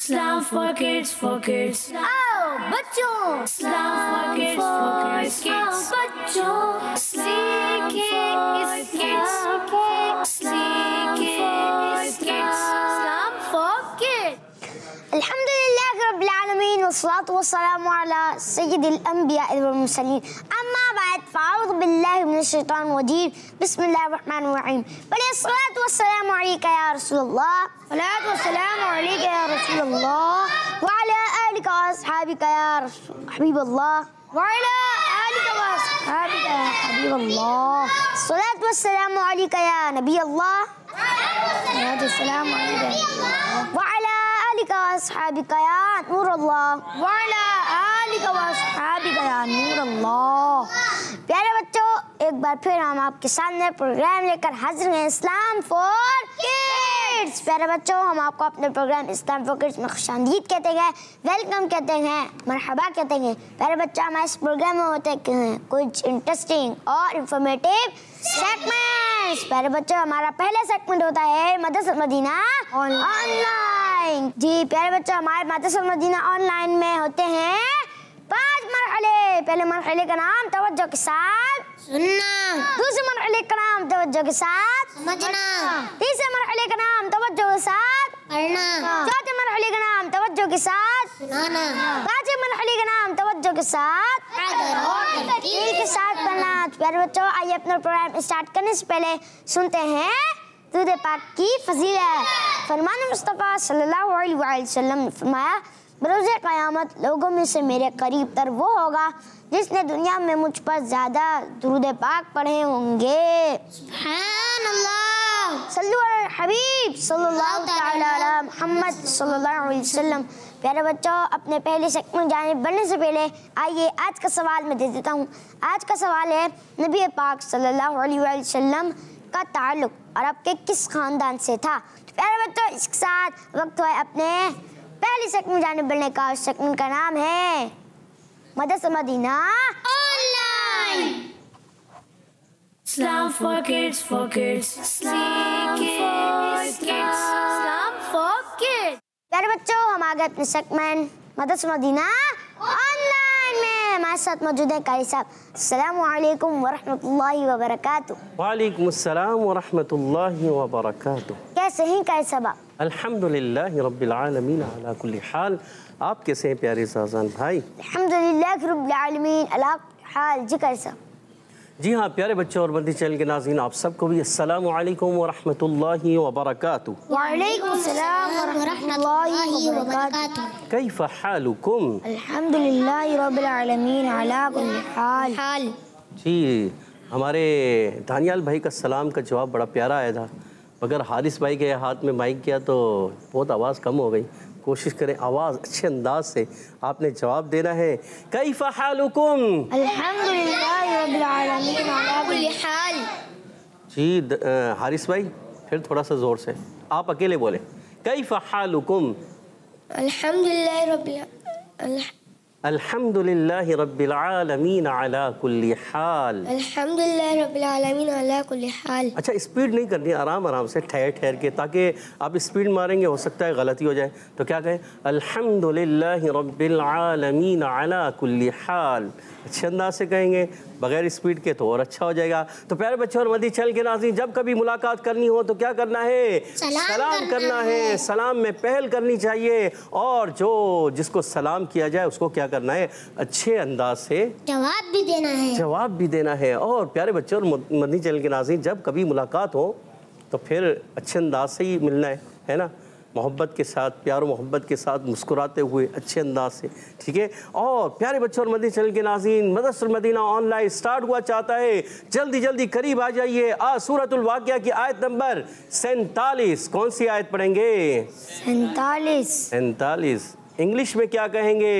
Islam for kids, for kids. आओ बच्चों, Islam for kids, for kids, kids. बच्चों सीखे इस kids. सीखे इस kids. Islam for kids. अल्हम्दुलिल्लाह रब्बिल आलमीन वस्सलातु वस्सलामु अला सय्यिदिल अंबिया वल मुरसलीन अम्मा बाद फ़अऊज़ु बिल्लाहि मिनश शैतानिर रजीम बिस्मिल्लाहिर रहमानिर रहीम वस्सलातु वस्सलामु अलैका या रसूलल्लाह सलातु वस्सलामु अलैका या रसूलल्लाह व अला आलिका व अस्हाबिका या हबीबल्लाह व अला आलिका व अस्हाबिका या हबीबल्लाह सलातु वस्सलामु अलैका या नबीयल्लाह सलातु वस्सलामु अलैका व अला आलिका व अस्हाबिका या नूरल्लाह व अला आलिका व अस्हाबिका या नूरल्लाह। प्यारे बच्चों, एक बार फिर हम आपके सामने प्रोग्राम लेकर हाजिर हैं इस्लाम फॉर किड्स। प्यारे बच्चों, हम आपको अपने प्रोग्राम इस्लाम फॉर किड्स में खुशामदीद कहते हैं, वेलकम कहते हैं, मरहबा कहते हैं। प्यारे बच्चों, हमारे इस प्रोग्राम में होते हैं कुछ इंटरेस्टिंग और इंफॉर्मेटिव सेगमेंट्स। प्यारे बच्चों, हमारा पहला सेगमेंट होता है मदरसा मदीना ऑनलाइन। जी प्यारे बच्चों, हमारे मदरसा मदीना ऑनलाइन में होते हैं 5 मरहले। पहले मरहले का नाम तवज्जो के साथ सुनना, दूसरे मरहले का नाम तवज्जो के साथ समझना, तीसरे मरहले का नाम तवज्जो के साथ पढ़ना, चौथे मरहले का नाम तवज्जो के साथ सुनाना, पांचवें मरहले का नाम तवज्जो के साथ और तरतीब के साथ पढ़ना। प्यारे बच्चों, आइए अपना प्रोग्राम स्टार्ट करने से पहले सुनते हैं दुरूद पाक की फजीलत। फरमान मुस्तफ़ा सल्लल्लाहु अलैहि वसल्लम ने फरमाया, बरोज़े क़यामत लोगों में से मेरे करीब तर वो होगा जिसने दुनिया में मुझ पर ज़्यादा दुरूद पाक पढ़े होंगे। सुभानअल्लाह, सल्लु अला हबीब सल्लल्लाहु तआला अला मुहम्मद सल्लल्लाहु अलैहि वसल्लम। प्यारे बच्चों, अपने पहले सेगमेंट जाने बढ़ने से पहले आइए आज का सवाल मैं दे देता हूँ। आज का सवाल है, नबी पाक सल्लल्लाहु अलैहि वसल्लम का ताल्लुक अरब के किस खानदान से था? तो प्यारे बच्चों, इसके साथ वक्त है अपने पहले सेगमेंट जाने बढ़ने का। उस सेगमेंट का नाम है Madrasa Madina online. Islam for kids, for kids. सीखे इस kids. Islam for kids. प्यारे बच्चों, हम आ गए अपने सेगमेंट मदरसा मदीना ऑनलाइन में। हमारे साथ मौजूद है कारी साहब। अस्सलामु अलैकुम व रहमतुल्लाहि व बरकातुहू। वालेकुम अस्सलाम व रहमतुल्लाहि व बरकातुहू। कैसे हैं कारी साहब? अल्हम्दुलिल्लाहि रब्बिल आलमीन अला कुल्ली हाल। आप कैसे हैं प्यारे साज़ान भाई? अल्हम्दुलिल्लाहि रब्बिल आलमीन अला हाल। जी कारी साहब। जी हाँ प्यारे बच्चों और मदनी चैनल के नाज़रीन, आप सबको भी अस्सलामु अलैकुम व रहमतुल्लाहि व बरकातुहू। वालेकुम अस्सलाम व रहमतुल्लाहि व बरकातुहू। कैफ़ हालुकुम? अल्हम्दुलिल्लाहि रब्बिल आलमीन अला कुल्ली हाल। जी, हमारे दानियाल भाई का सलाम का जवाब बड़ा प्यारा आया था, मगर हारिस भाई के हाथ में माइक किया तो बहुत आवाज़ कम हो गई। कोशिश करें आवाज़ अच्छे अंदाज से आपने जवाब देना है। कैफ़ हालुकुम? अल्हम्दुलिल्लाहि रब्बिल आलमीन अला कुल्ली हाल। जी हारिस भाई, फिर थोड़ा सा ज़ोर से आप अकेले बोले। कैफ़ हालुकुम? अल्हम्दुलिल्लाहि रब्बिल आलमीन अला कुल्ली हाल। अल्हम्दुलिल्लाहि रब्बिल आलमीन अला कुल्ली हाल। अच्छा, स्पीड नहीं करनी, आराम आराम से ठहर ठहर के, ताकि आप स्पीड मारेंगे हो सकता है गलती हो जाए। तो क्या कहें? अल्हम्दुलिल्लाहि रब्बिल आलमीन अला कुल्ली हाल। अच्छे अंदाज से कहेंगे बगैर स्पीड के तो और अच्छा हो जाएगा। तो प्यारे बच्चों और मदनी चैनल के नाज़रीन, जब कभी मुलाकात करनी हो तो क्या करना है? सलाम करना है। सलाम में पहल करनी चाहिए और जो जिसको सलाम किया जाए उसको क्या करना है? अच्छे अंदाज से जवाब भी देना है। और प्यारे बच्चों और मदनी चैनल के नाज़रीन, जब कभी मुलाकात हो तो फिर अच्छे अंदाज से ही मिलना है ना, मोहब्बत के साथ, प्यार मोहब्बत के साथ, मुस्कुराते हुए अच्छे अंदाज से, ठीक है। और प्यारे बच्चों और मदनी चैनल के नाज़रीन, मदरसा मदीना ऑनलाइन स्टार्ट हुआ चाहता है, जल्दी जल्दी करीब आ जाइए। आज सूरतुल वाक़िया की आयत नंबर 47। कौन सी आयत पढ़ेंगे? 47। इंग्लिश में क्या कहेंगे?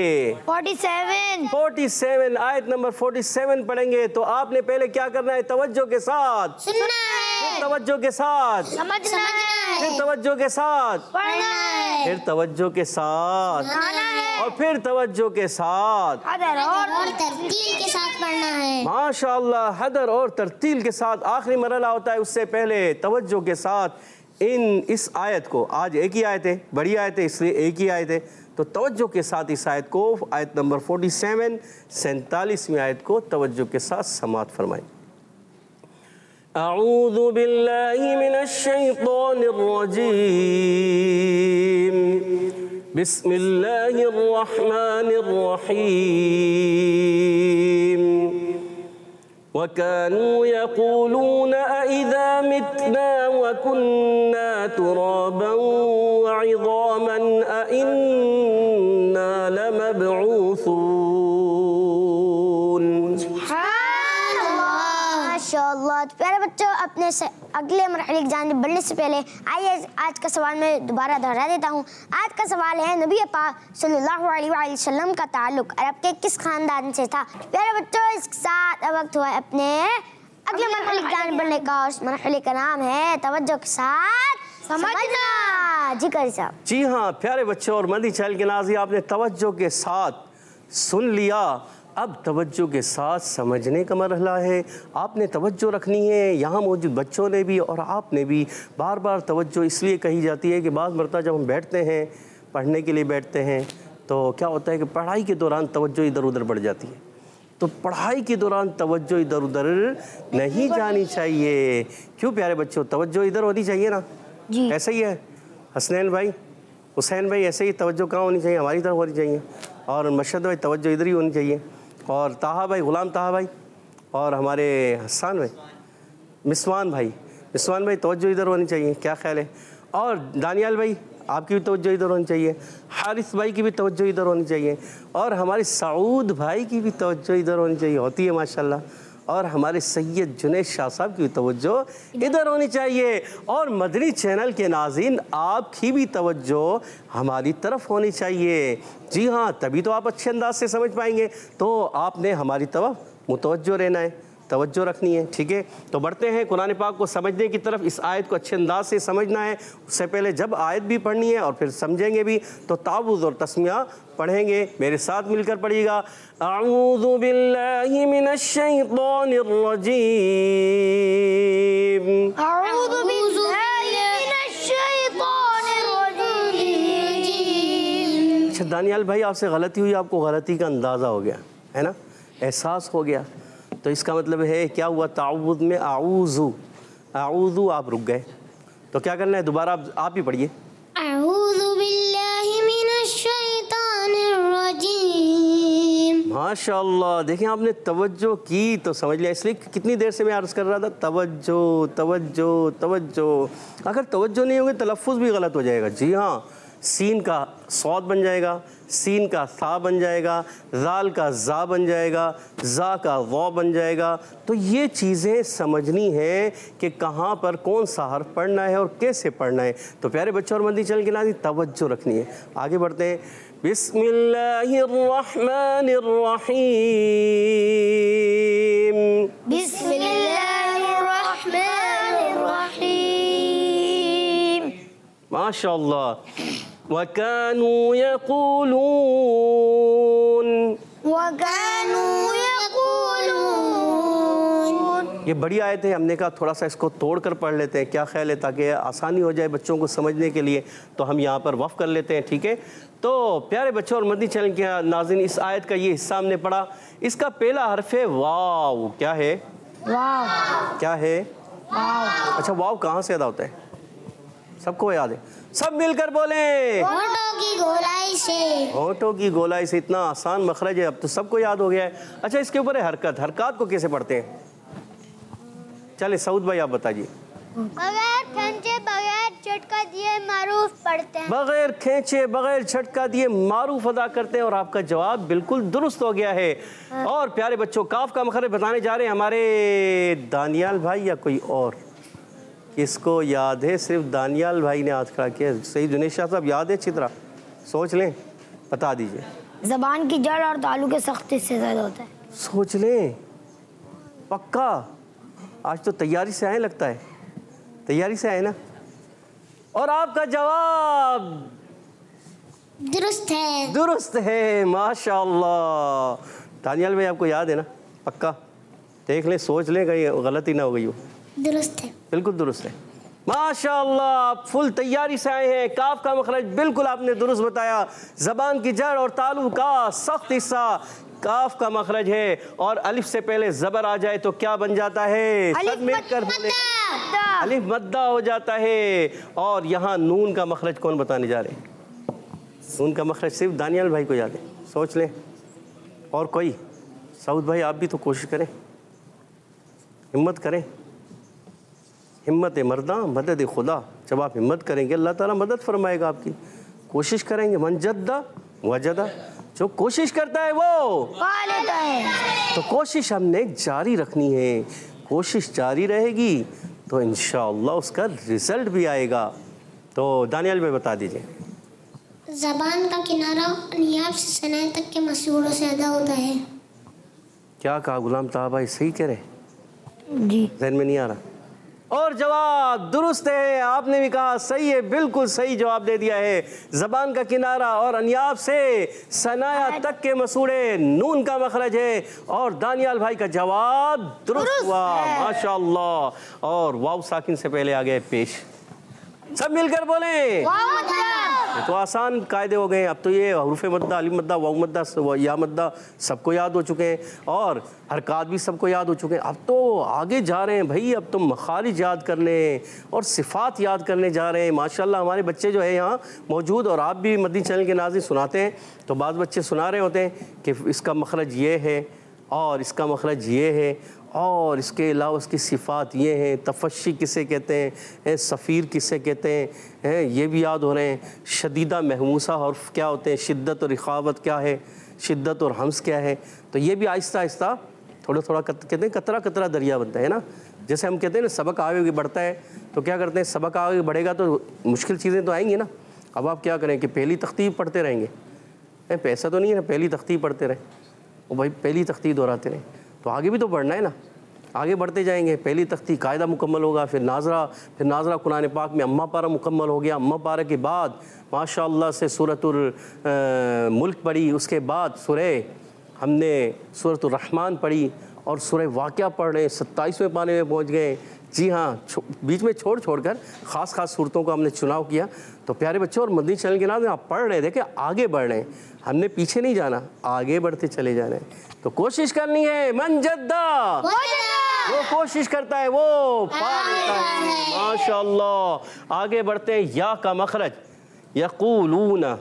47। आयत नंबर 47 पढ़ेंगे। तो आपने पहले क्या करना है? तवज्जो के साथ सुनना है, तवज्जो के साथ समझना है, फिर तवज्जो के साथ पढ़ना है, फिर तवज्जो के साथ सुनाना है, और फिर तवज्जो के साथ हदर और तरतील के साथ पढ़ना है। माशाअल्लाह, हदर और तरतील के साथ। आखिरी मरहला होता है उससे पहले तवज्जो के साथ इस आयत को, आज एक ही आयत है, बड़ी आयत है इसलिए एक ही आयत है, तो तवज्जो के साथ इस आयत को, आयत नंबर 47 आयत को तवज्जो के साथ समाअत फरमाएं। अऊज़ु बिल्लाहि मिनश शैतानिर रजीम, बिस्मिल्लाहिर रहमानिर रहीम। वकानू यक़ूलून अइज़ा मितना वकुन्ना तुराबन वइज़ामन अइन्ना लमबऊसून। माशाअल्लाह। तो प्यारे बच्चों, अपने से अगले मरहले की जानिब बढ़ने से पहले आइए आज का सवाल मैं दोबारा दोहरा देता हूँ। आज का सवाल है, नबी पाक सल्लल्लाहु अलैहि वसल्लम का ताल्लुक अरब के किस खानदान से था? प्यारे बच्चों, इसके साथ अब वक्त हुआ अपने अगले मरहले की जानिब बढ़ने का। उस मरहले का नाम है तवज्जो के साथ समझना। जी कारी साहब। जी हाँ प्यारे बच्चों और मदनी चैनल के नाज़रीन, आपने तवज्जो के साथ सुन लिया। अब तवज्जो के साथ समझने का मरहला है। आपने तवज्जो रखनी है। यहाँ मौजूद बच्चों ने भी और आपने भी बार बार तवज्जो इसलिए कही जाती है कि बाज़ मरतबा जब हम बैठते हैं, पढ़ने के लिए बैठते हैं, तो क्या होता है कि पढ़ाई के दौरान तवज्जो इधर उधर बढ़ जाती है। तो पढ़ाई के दौरान तवज्जो इधर उधर नहीं जानी चाहिए। क्यों प्यारे बच्चों, तवज्जो इधर होनी चाहिए ना जी। ऐसा ही है हसनैन भाई, हुसैन भाई, ऐसे ही तवज्जो कहाँ होनी चाहिए? हमारी तरफ होनी चाहिए। और मशहद भाई, तवज्जो इधर ही होनी चाहिए। और ताहा भाई, ग़ुलाम ताहा भाई, और हमारे हसन भाई, मिसवान भाई, तवज्जो इधर होनी चाहिए। क्या ख्याल है? और दानियाल भाई, आपकी भी तवज्जो इधर होनी चाहिए। हारिस भाई की भी तवज्जो इधर होनी चाहिए। और हमारे सऊद भाई की भी तवज्जो इधर होनी चाहिए, होती है माशाल्लाह। और हमारे सैयद जुनैद शाह साहब की तवज्जो इधर होनी चाहिए। और मदनी चैनल के नाज़रीन, आपकी भी तवज्जो हमारी तरफ होनी चाहिए। जी हाँ, तभी तो आप अच्छे अंदाज से समझ पाएंगे। तो आपने हमारी तरफ मुतवज्जो रहना है, तवज्जो रखनी है। ठीक है, तो बढ़ते हैं कुरान पाक को समझने की तरफ। इस आयत को अच्छे अंदाज से समझना है। उससे पहले जब आयत भी पढ़नी है और फिर समझेंगे भी, तो तावुज़ और तस्मिया पढ़ेंगे। मेरे साथ मिलकर पढ़िएगा। अऊज़ु बिल्लाहि मिनश शैतानिर रजीम। अऊज़ु बिल्लाहि मिनश शैतानिर रजीम। अच्छा दानियाल भाई, आपसे गलती हुई, आपको गलती का अंदाज़ा हो गया है ना, एहसास हो गया। तो इसका मतलब है क्या हुआ? ताउज़ में आऊज़ू आप रुक गए। तो क्या करना है? दोबारा आप ही पढ़िए। अऊज़ु बिल्लाहि मिनश शैतानिर रजीम। माशाअल्लाह, देखें आपने तवज्जो की तो समझ लिया। इसलिए कितनी देर से मैं अर्ज़ कर रहा था, तवज्जो तवज्जो तवज्जो। अगर तवज्जो नहीं होगी तलफ़ुज़ भी गलत हो जाएगा। जी हाँ, सीन का सौद बन जाएगा, सीन का सा बन जाएगा, ज़ाल का ज़ा बन जाएगा, ज़ा का ज़ौ बन जाएगा। तो ये चीज़ें समझनी है कि कहाँ पर कौन सा हर्फ पढ़ना है और कैसे पढ़ना है। तो प्यारे बच्चों और मदनी चैनल के नाज़रीन, तवज्जो रखनी है। आगे बढ़ते हैं। बिस्मिल्लाहिर्रहमानिर्रहीम। बिस्मिल्लाहिर्रहमानिर्रहीम। माशाअल्लाह। वकानू यक़ूलून। ये बड़ी आयत है। हमने कहा थोड़ा सा इसको तोड़ कर पढ़ लेते हैं, क्या ख्याल है, ताकि आसानी हो जाए बच्चों को समझने के लिए। तो हम यहाँ पर वक़्फ़ कर लेते हैं। ठीक है, तो प्यारे बच्चों और मदनी चैनल के नाज़रीन, इस आयत का ये हिस्सा हमने पढ़ा। इसका पहला हर्फ है वाव। क्या है? वाव। क्या है? वाव। अच्छा, वाव कहाँ से अदा होता है? सबको याद है? सब मिलकर बोलें। होठों की गोलाई से। होठों की गोलाई से। इतना आसान मखरज है, अब तो सबको याद हो गया है। अच्छा, इसके ऊपर है हरकत। हरकत को कैसे पढ़ते हैं? चले सऊद भाई आप बताइए। बगैर खींचे बगैर झटका दिए मारूफ पढ़ते हैं। बगैर खींचे बगैर झटका दिए मारूफ अदा करते हैं। और आपका जवाब बिल्कुल दुरुस्त हो गया है। और प्यारे बच्चों, काफ का मखरज बताने जा रहे हैं हमारे दानियाल भाई या कोई और? किसको याद है? सिर्फ दानियाल भाई ने हाथ खड़ा किया। सही, जुनैद शाह साहब याद है? अच्छी तरह सोच लें, बता दीजिए। ज़बान की जड़ और तालु के सख्ती से ज़्यादा होता है। सोच लें, पक्का। आज तो तैयारी से आए, लगता है तैयारी से आए ना। और आपका जवाब दुरुस्त है। दुरुस्त है, माशाअल्लाह। दानियाल भाई आपको याद है ना? पक्का देख लें, सोच लें, कहीं गलती ना हो गई हो। दुरुस्त है, बिल्कुल दुरुस्त है। माशाअल्लाह, आप फुल तैयारी से आए हैं। काफ का मखरज बिल्कुल आपने दुरुस्त बताया। ज़बान की जड़ और तालु का सख्त हिस्सा काफ का मखरज है, और अलिफ से पहले ज़बर आ जाए तो क्या बन जाता है? सब मिलकर बोले, अलिफ मद्दा हो जाता है। और यहाँ नून का मखरज कौन बताने जा रहे हैं? नून का मखरज सिर्फ दानियाल भाई को याद है, सोच लें। और कोई? सऊद भाई आप भी तो कोशिश करें, हिम्मत करें। हिम्मत मर्दा मदद खुदा। जब आप हिम्मत करेंगे अल्लाह ताला मदद फरमाएगा आपकी। कोशिश करेंगे, मन जद्दा वजदा, जो कोशिश करता है वो पा लेता है। तो कोशिश हमने जारी रखनी है। कोशिश जारी रहेगी तो इंशाअल्लाह उसका रिजल्ट भी आएगा। तो दानियाल भाई बता दीजिए। ज़बान का किनारा नियाब से सनाए तक के मसूरों से अदा होता है। क्या कहा गुलाम ताहा भाई? सही कह रहे? जी। ज़हन में नहीं आ रहा? और जवाब दुरुस्त है, आपने भी कहा सही है, बिल्कुल सही जवाब दे दिया है। ज़बान का किनारा और अनियाब से सनाया तक के मसूड़े नून का मखरज है, और दानियाल भाई का जवाब दुरुस्त हुआ। माशाअल्लाह। और वाव साकिन से पहले आ गए पेश। सब मिलकर बोले, ये तो आसान कायदे हो गए। अब तो ये हरूफ मद्दा, अलिफ मद्दा, वाव मद्दा, या मद्दा सबको याद हो चुके हैं, और हरकात भी सबको याद हो चुके हैं। अब तो आगे जा रहे हैं भाई, अब तो मखारिज याद करने और सिफ़ात याद करने जा रहे हैं। माशाल्लाह हमारे बच्चे जो है यहाँ मौजूद, और आप भी मदनी चैनल के नाज़रीन सुनाते हैं, तो बाज़ बच्चे सुना रहे होते हैं कि इसका मखरज ये है और इसका मखरज ये है, और इसके अलावा उसकी सिफ़ात ये हैं, तफ़श्शी किसे कहते हैं, सफ़ीर किसे कहते हैं, ये भी याद हो रहे हैं। शदीदा महमूसा हर्फ क्या होते हैं, शिद्दत और इखावत क्या है, शिद्दत और हम्स क्या है। तो ये भी आहिस्ता आहिस्ता थोड़ा थोड़ा कहते हैं, कतरा कतरा दरिया बनता है ना। जैसे हम कहते हैं ना सबक आगे बढ़ता है, तो क्या करते हैं, सबक आगे बढ़ेगा तो मुश्किल चीज़ें तो आएंगी ना। अब आप क्या करें कि पहली तख्ती पढ़ते रहेंगे, पैसा तो नहीं है ना, पहली तख्ती पढ़ते रहें, और भाई पहली तख्ती दोहराते रहें, तो आगे भी तो बढ़ना है ना। आगे बढ़ते जाएंगे, पहली तख्ती कायदा मुकम्मल होगा, फिर नाजरा कुरान पाक में अम्मा पारा मुकम्मल हो गया। अम्मा पारा के बाद माशाअल्लाह से सूरतुल मुल्क पढ़ी, उसके बाद सूरह हमने सूरतुल रहमान पढ़ी, और सूरह वाक़या पढ़ रहे, 27वें पाने में पहुँच गए। जी हाँ, बीच में छोड़ कर ख़ास सूरतों का हमने चुनाव किया। तो प्यारे बच्चों और मदनी चैनल के नाम आप पढ़ रहे, देखें आगे बढ़ रहे हैं, हमने पीछे नहीं जाना, आगे बढ़ते चले जाना है। तो कोशिश करनी है, मन जद्दा वो कोशिश करता है वो पा लेता है। माशाअल्लाह। आगे बढ़ते हैं। या का मखरज यक़ूलूना,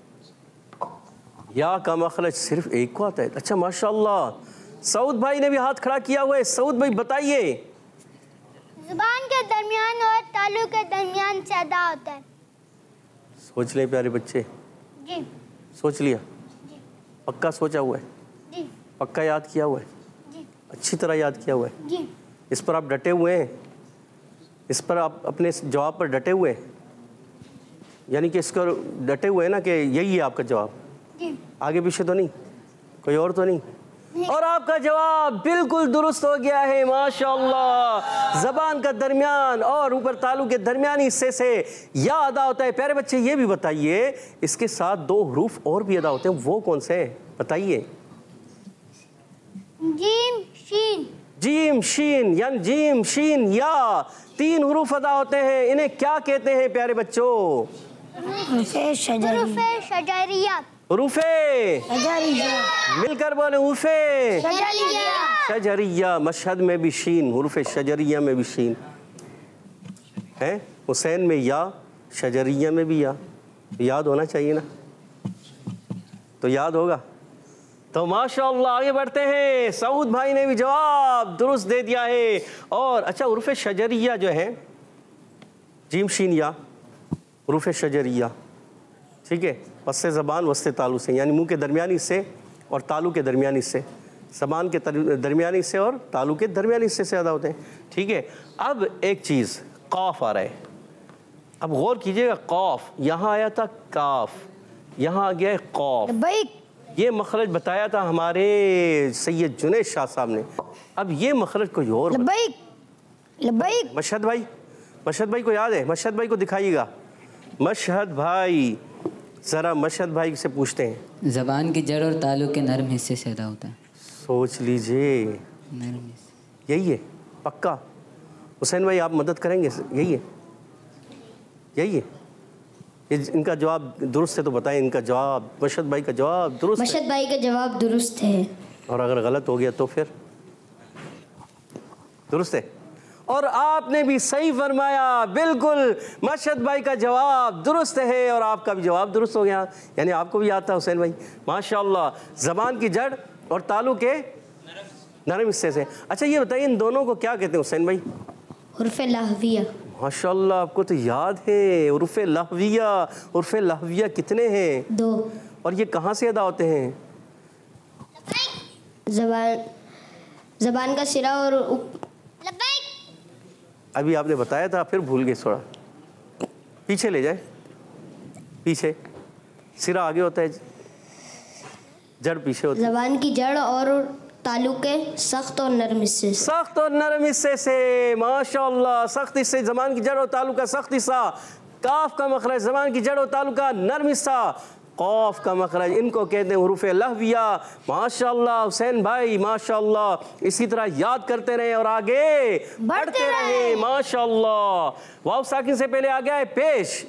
या का मखरज सिर्फ एक को आता है। अच्छा माशाअल्लाह, सऊद भाई ने भी हाथ खड़ा किया हुआ है। सऊद भाई बताइए। ज़बान के दरमियान और तालु के दरमियान से अदा होता है। सोच लें प्यारे बच्चे, जी सोच लिया? जी पक्का सोचा हुआ है? जी पक्का याद किया हुआ है? जी अच्छी तरह याद किया हुआ है? जी। इस पर आप डटे हुए हैं? इस पर आप अपने जवाब पर डटे हुए हैं? यानी कि इसको डटे हुए हैं ना कि यही है आपका जवाब? जी। आगे पीछे तो नहीं, कोई और तो नहीं? और आपका जवाब बिल्कुल दुरुस्त हो गया है। माशाअल्लाह। ज़बान का दरमियान और ऊपर तालु के दरमियानी हिस्से से या अदा होता है। प्यारे बच्चे ये भी बताइए, इसके साथ दो हरूफ और भी अदा होते हैं, वो कौन से हैं बताइए? जीम शीन। जीम शीन, यानी जीम शीन या, तीन हरूफ अदा होते हैं। इन्हें क्या कहते हैं प्यारे बच्चों? हरूफे शजरिया। रूफे मिलकर बोले, उफे शजरिया। मशहद में भी शीन, हुरूफ शजरिया में भी शीन है। हुसैन में या, शजरिया में भी या। याद होना चाहिए ना, तो याद होगा। तो माशाअल्लाह आगे बढ़ते हैं। सऊद भाई ने भी जवाब दुरुस्त दे दिया है। और अच्छा, हुरूफ शजरिया जो है, जीम शीन या, हुरूफ शजरिया, ठीक है, वस्ते ज़बान वस्ते तालु से, यानी मुंह के दरमियानी हिस्से और तालु के दरमियानी हिस्से, ज़बान के दरमियानी हिस्से और तालु के दरमियानी हिस्से से अदा होते हैं। ठीक है। अब एक चीज़, कौफ आ रहा है। अब गौर कीजिएगा, कौफ यहाँ आया था, काफ यहाँ आ गया है कौफ। ये मखरज बताया था हमारे सैयद जुनैद शाह साहब ने। अब ये मखरज कोई और। मशहद भाई को याद है? मशहद भाई को दिखाइएगा। मशहद भाई, ज़रा मशहद भाई से पूछते हैं। ज़बान की जड़ और तालु के नरम हिस्से से अदा होता है। सोच लीजिए, नरम हिस्से। यही है पक्का? हुसैन भाई आप मदद करेंगे? यही है? यही है? ये इनका जवाब दुरुस्त है तो बताएं, इनका जवाब, मशहद भाई का जवाब दुरुस्त है? मशहद भाई का जवाब दुरुस्त है। और अगर गलत हो गया तो फिर? दुरुस्त है। और आपने भी सही फरमाया, बिल्कुल मशहद भाई का जवाब दुरुस्त है और आपका भी जवाब दुरुस्त हो गया, यानी आपको भी आता है हुसैन भाई, माशाल्लाह। ज़बान की जड़ और तालु के नरम हिस्से से। अच्छा ये बताइए इन दोनों को क्या कहते हैं हुसैन भाई? हुर्फ लहविया। माशाल्लाह आपको तो याद है। उर्फ़ लहविया, उर्फ़ लहविया कितने हैं? 2। और ये कहाँ से अदा होते हैं? ज़बान का सिरा और अभी आपने बताया था, फिर भूल गए थोड़ा। पीछे ले जाए, पीछे। सिरा आगे होता है, जड़ पीछे होती है। ज़बान की जड़ और तालु के सख्त और नरम हिस्से से। सख्त और नरम हिस्से से, माशाल्लाह। सख्त हिस्से ज़बान की जड़ और तालु का सख्त हिस्सा, काफ का मखरज, ज़बान की जड़ और तालु का नरम हिस्सा, कौफ का मखरज, इनको कहते हैं हुरूफ लहविया। माशाल्लाह हुसैन भाई, माशाल्लाह। इसी तरह याद करते रहे और आगे बढ़ते रहे, माशाल्लाह। वाव साकिन से पहले आ गया है पेश।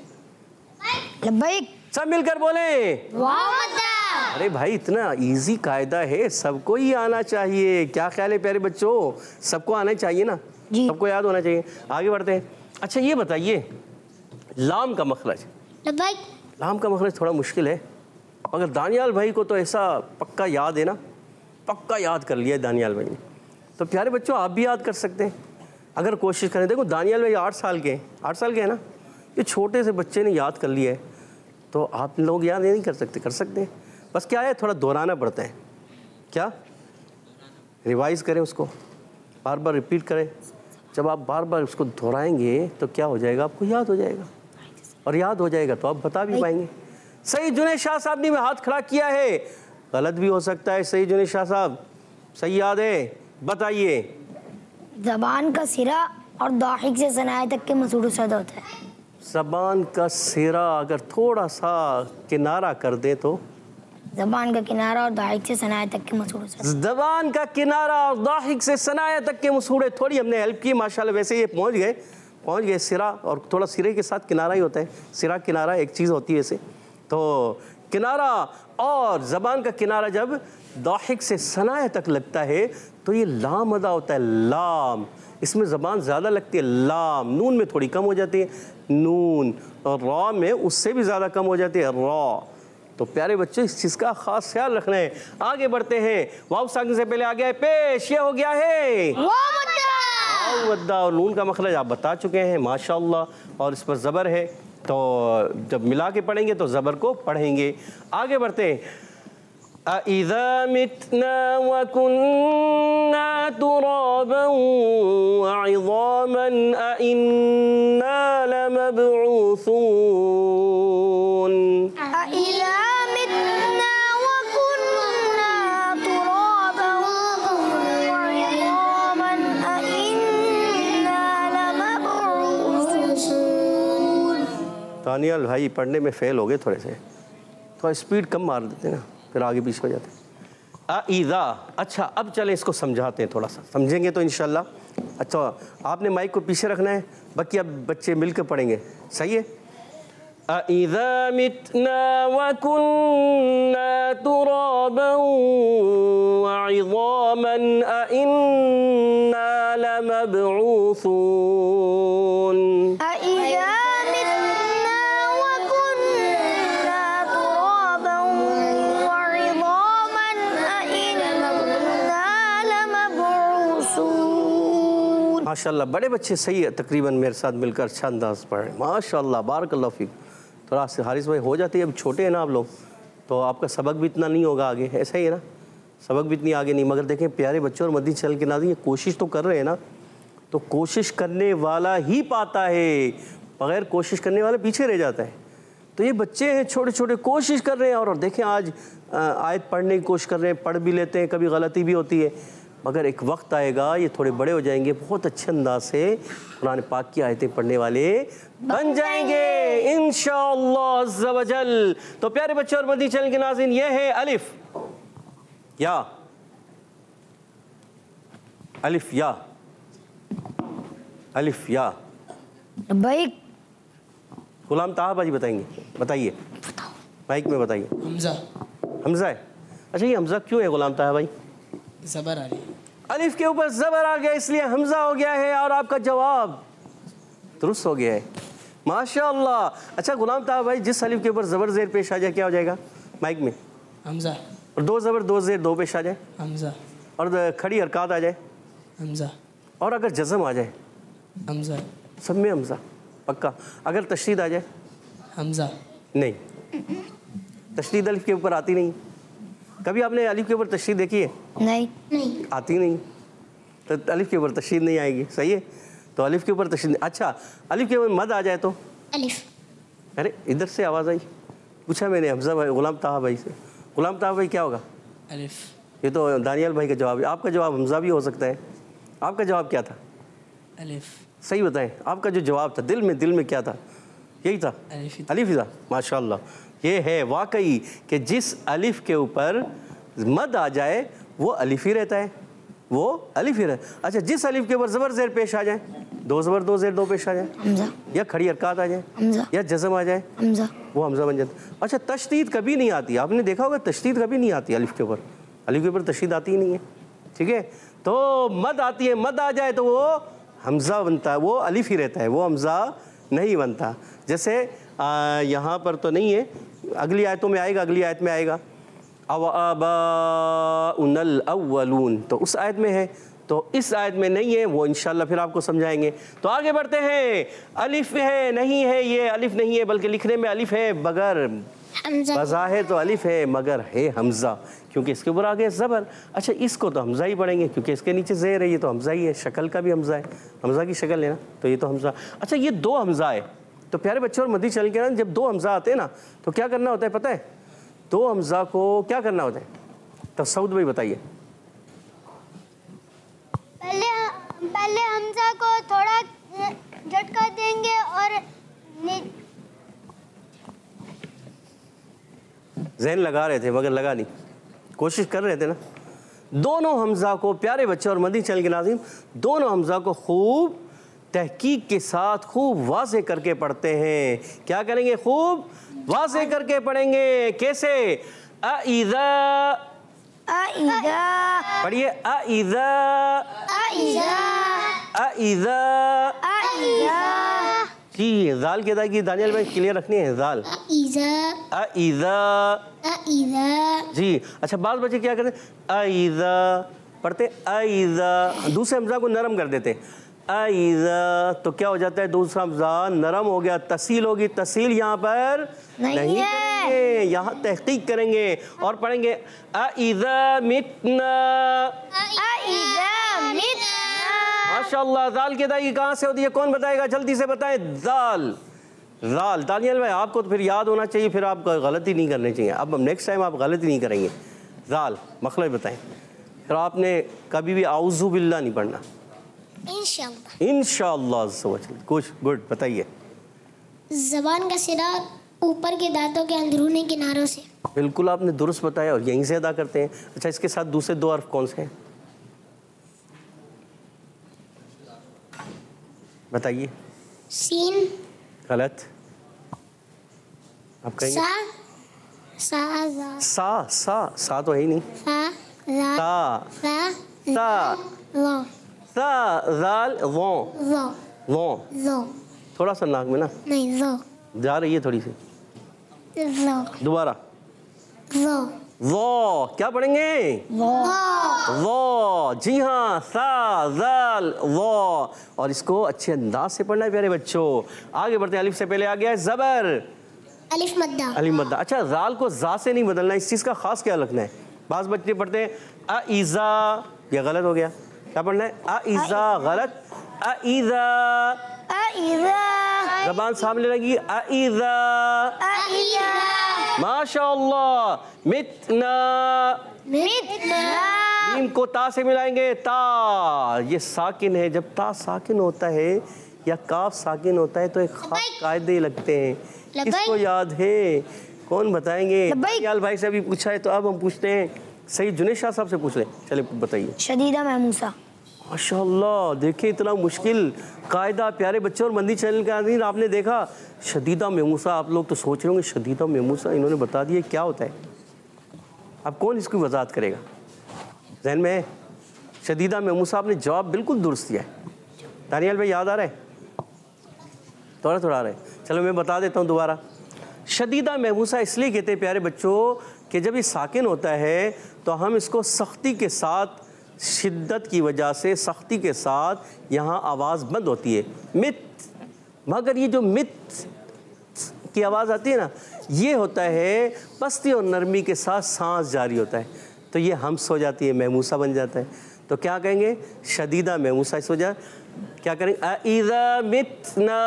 सब मिलकर बोले अरे भाई इतना इजी कायदा है, सबको ही आना चाहिए। क्या ख्याल है प्यारे बच्चों? सबको आना चाहिए ना, सबको याद होना चाहिए। आगे बढ़ते हैं। अच्छा ये बताइए लाम का मखरज। लाम का मखरज थोड़ा मुश्किल है, मगर दानियाल भाई को तो ऐसा पक्का याद है ना, पक्का याद कर लिया है दानियाल भाई ने। तो प्यारे बच्चों आप भी याद कर सकते हैं अगर कोशिश करें। देखो दानियाल भाई 8 साल के हैं ना, ये छोटे से बच्चे ने याद कर लिया है, तो आप लोग याद नहीं कर सकते हैं। बस क्या है, थोड़ा दोहराना पड़ता है। क्या? रिवाइज़ करें उसको, बार बार रिपीट करें। जब आप बार बार उसको दोहराएंगे तो क्या हो जाएगा, आपको याद हो जाएगा, और याद हो जाएगा तो आप बता भी पाएंगे। सही जुनैद शाह साहब ने हाथ खड़ा किया है, गलत भी हो सकता है। सही जुनैद शाह साहब, सही याद है, बताइए। ज़बान का सिरा और दाहिक से सनाए तक के मसूड़ से अदा होता है। ज़बान का सिरा अगर थोड़ा सा किनारा कर दे तो? ज़बान का किनारा और दाहिक से सनाए तक के मसूड़े से। ज़बान का किनारा और दाहिक से सनाए तक के मसूड़े, थोड़ी हमने हेल्प की माशाल्लाह। वैसे ये पहुंच गए सिरा, और थोड़ा सिरे के साथ किनारा ही होता है। सिरा किनारा एक चीज़ होती है वैसे तो। किनारा और ज़बान का किनारा जब दाहिक से सनाए तक लगता है तो ये लाम अदा होता है। लाम, इसमें ज़बान ज़्यादा लगती है, लाम। नून में थोड़ी कम हो जाती है नून, और रॉ में उससे भी ज़्यादा कम हो जाती है रॉ। तो प्यारे बच्चों इस चीज़ का खास ख्याल रखना है। आगे बढ़ते हैं। वाव साकिन से पहले आ गया है पेश, ये हो गया है वाव और नून का मखरज आप बता चुके हैं माशाल्लाह, और इस पर ज़बर है, तो जब मिला के पढ़ेंगे तो ज़बर को पढ़ेंगे। आगे बढ़ते हैं। अइज़ा मितना व कुन्ना तुराबन व इज़ामन अइन्ना लमबऊसून। दानियाल भाई पढ़ने में फेल हो गए थोड़े से, थोड़ा स्पीड कम मार देते ना, फिर आगे पीछे हो जाते। अइज़ा, अच्छा अब चलें इसको समझाते हैं, थोड़ा सा समझेंगे तो इंशाल्लाह। अच्छा आपने माइक को पीछे रखना है, बाकी अब बच्चे मिलकर पढ़ेंगे, सही है? अइज़ा मितना व कुन्ना तुराबन व इज़ामन अइन्ना लमबऊसून। माशाल्लाह बड़े बच्चे सही है, तकरीबन मेरे साथ मिलकर अच्छा अंदाज पढ़ रहे हैं माशाल्लाह, बारकल्लाह फीक। थोड़ा से हारिस भाई हो जाती है, अब छोटे हैं ना आप लोग, तो आपका सबक भी इतना नहीं होगा आगे, ऐसा ही है ना, सबक भी इतनी आगे नहीं। मगर देखें प्यारे बच्चों और मदनी चैनल के नाज़रीन, ये कोशिश तो कर रहे हैं ना, तो कोशिश करने वाला ही पाता है, बग़ैर कोशिश करने वाला पीछे रह जाता है। तो ये बच्चे हैं छोटे छोटे, कोशिश कर रहे हैं, और देखें आज आयत पढ़ने की कोशिश कर रहे हैं, पढ़ भी लेते हैं, कभी गलती भी होती है, मगर एक वक्त आएगा ये थोड़े बड़े हो जाएंगे, बहुत अच्छे अंदाज से कुरान पाक की आयतें पढ़ने वाले बन जाएंगे इंशाअल्लाह अज़्ज़ा वजल। तो प्यारे बच्चे और मदनी चैनल के नाज़रीन, ये है अलिफ या, अलिफ या, अलिफ या। भाई गुलाम ताहा बाजी बताएंगे, बताइए माइक में बताइए। हमजा। हमजा है। अच्छा ये हमजा क्यों है गुलाम ताहा भाई? ज़बर आ रही। अलिफ के ऊपर ज़बर आ गया इसलिए हमजा हो गया है और आपका जवाब दुरुस्त हो गया है, माशाअल्लाह। अच्छा गुलाम ताहा भाई, जिस अलिफ के ऊपर ज़बर ज़ेर पेश आ जाए क्या हो जाएगा माइक में? हमजा। और दो ज़बर दो ज़ेर दो पेश आ जाए हमजा। और खड़ी हरकत आ जाए हमजा। और अगर जज़म आ जाए हमजा। सब में हमजा पक्का। अगर तशदीद आ जाए? हमजा। नहीं, तशदीद अलिफ के ऊपर आती नहीं। कभी आपने अलिफ के ऊपर तशदीद देखी है? नहीं। आती नहीं, तो अलिफ के ऊपर तशदीद नहीं आएगी, सही है। तो अलिफ के ऊपर तशदीद। अच्छा अलिफ के ऊपर मद आ जाए तो? अलिफ। अरे इधर से आवाज़ आई, पूछा मैंने हमजा भाई गुलाम ताहा भाई से। गुलाम ताहा भाई क्या होगा? अलिफ। ये तो दानियाल भाई का जवाब है। आपका जवाब हमजा भी हो सकता है। आपका जवाब क्या था? अलिफ। सही बताएं, आपका जो जवाब था दिल में क्या था? यही था, अलिफ ही था। माशाअल्लाह, ये है वाकई कि जिस अलिफ के ऊपर मद आ जाए वो अलिफ ही रहता है, वो अलिफ ही रहता है। अच्छा जिस अलिफ के ऊपर ज़बर ज़ेर पेश आ जाए, दो ज़बर दो ज़ेर दो पेश आ जाए, हमजा। या खड़ी हरकत आ जाए, हमजा। या जज़म आ जाए, हमजा। वो हमजा बन जाता है। अच्छा तशदीद कभी नहीं आती, आपने देखा होगा तशदीद कभी नहीं आती अलिफ के ऊपर। अलिफ के ऊपर तशदीद आती ही नहीं है, ठीक है। तो मद आती है, मद आ जाए तो वो हमजा बनता है, वो अलिफ ही रहता है, वो हमजा नहीं बनता। जैसे यहाँ पर तो नहीं है, अगली आयतों में आएगा, अगली आयत में आएगा अवाबाउनल अव्वलून, तो उस आयत में है, तो इस आयत में नहीं है, वो इंशाल्लाह फिर आपको समझाएंगे। तो आगे बढ़ते हैं। अलिफ है नहीं है, ये अलिफ नहीं है बल्कि लिखने में अलिफ है, मगर बज़ाहिर तो अलिफ है मगर है हमजा, क्योंकि इसके ऊपर आ गया ज़बर। अच्छा इसको तो हमजा ही पढ़ेंगे क्योंकि इसके नीचे ज़ेर है, ये तो हमजा ही है, शक्ल का भी हमजा है, हमजा की शक्ल है ना, तो ये तो हमजा। अच्छा ये दो हमजा है, तो प्यारे बच्चों और मदी चल के ना जब दो हमजा आते हैं ना तो क्या करना होता है पता है? दो हमजा को क्या करना होता है? तो सऊद भाई बताइए। पहले हमजा को थोड़ा झटका देंगे और जहन लगा रहे थे मगर लगा नहीं, कोशिश कर रहे थे ना। दोनों हमजा को प्यारे बच्चे और मदी चल के नाज़रीन, दोनों हमजा को खूब तहकीक के साथ खूब वाज़े करके पढ़ते हैं। क्या करेंगे? खूब वाज़े करके पढ़ेंगे। कैसे? अइज़ा, अइज़ा, पढ़िए अइज़ा, अइज़ा, अइज़ा, अइज़ा। जी जाल के अदायगी दानियाल भाई क्लियर रखनी है, जाल अइज़ा, अइज़ा जी। अच्छा बाल बच्चे क्या करते हैं? अइज़ा पढ़ते, अइज़ा, दूसरे हमजा को नरम कर देते हैं, अइज़ा, तो क्या हो जाता है? दूसरा हमजा नरम हो गया, तसील होगी। तसील यहाँ पर नहीं करेंगे, यहाँ तहकीक करेंगे और पढ़ेंगे अइज़ा मितना, अइज़ा मितना। माशाअल्लाह। जाल की अदायगी कहाँ से होती है? कौन बताएगा? जल्दी से बताएं। जाल, जाल। दानियल भाई आपको तो फिर याद होना चाहिए, फिर आप गलती नहीं करनी चाहिए। अब नेक्स्ट टाइम आप गलती नहीं करेंगे। जाल मखलज बताएं। फिर आपने कभी भी आउज़ु बिल्लाह नहीं पढ़ना, इंशाअल्लाह। इंशाअल्लाह। कुछ गुड बताइए। ज़बान का सिरा ऊपर के दांतों के अंदरूनी किनारों से। बिल्कुल आपने दुरुस्त बताया और यहीं से अदा करते हैं। अच्छा इसके साथ दूसरे दो हर्फ कौन से हैं बताइए? सीन गलत। आप कहेंगे सा तो है ही नहीं। जाल वो थोड़ा सा नाक में ना नहीं जा रही है थोड़ी सी, दोबारा वो क्या पढ़ेंगे? वो जी हाँ, सा जाल वो। और इसको अच्छे अंदाज से पढ़ना है प्यारे बच्चों। आगे बढ़ते हैं। अलिफ से पहले आ गया है ज़बर, अलिफ मद्दा, अलिफ मद्दा। अच्छा जाल को जा से नहीं बदलना, इस चीज़ का खास क्या रखना है? बाज़ बच्चे पढ़ते हैं अइज़ा, ये गलत हो गया। क्या पढ़ना है? अइज़ा, गलत। अइज़ा, ज़बान सामने लगी, अइज़ा, माशाअल्लाह। मितना, मीम को ता से मिलाएंगे, ता, ये साकिन है। जब ता साकिन होता है या काफ साकिन होता है तो एक खास कायदे लगते हैं। किसको याद है? कौन बताएंगे? याल भाई से अभी पूछा है तो अब हम पूछते हैं। सही जुनेद शाह साहब से पूछ रहे हैं, चले बताइए। शदीदा महमूसा। माशाअल्लाह, देखिए इतना मुश्किल कायदा प्यारे बच्चों। और मंदी चैनल के आदमी आपने देखा शदीदा मेमूसा, आप लोग तो सोच रहे होंगे शदीदा मेमूसा इन्होंने बता दिया क्या होता है। अब कौन इसकी वजाहत करेगा? जहन में है शदीदा मेमूसा? आपने जवाब बिल्कुल दुरुस्त दिया है। दानियाल भाई याद आ रहा है? थोड़ा थोड़ा आ रहा है। चलो मैं बता देता हूँ दोबारा। शदीदा मेमूसा इसलिए कहते हैं प्यारे बच्चों कि जब ये साकिन होता है तो हम इसको सख्ती के साथ, शिद्दत की वजह से सख्ती के साथ यहाँ आवाज़ बंद होती है, मित। मगर ये जो मित की आवाज़ आती है ना, ये होता है पस्ती और नरमी के साथ सांस जारी होता है, तो ये हम्स हो जाती है, मेमूसा बन जाता है। तो क्या कहेंगे? शदीदा मेमूसा। इस वजह क्या करेंगे? अइज़ा मितना,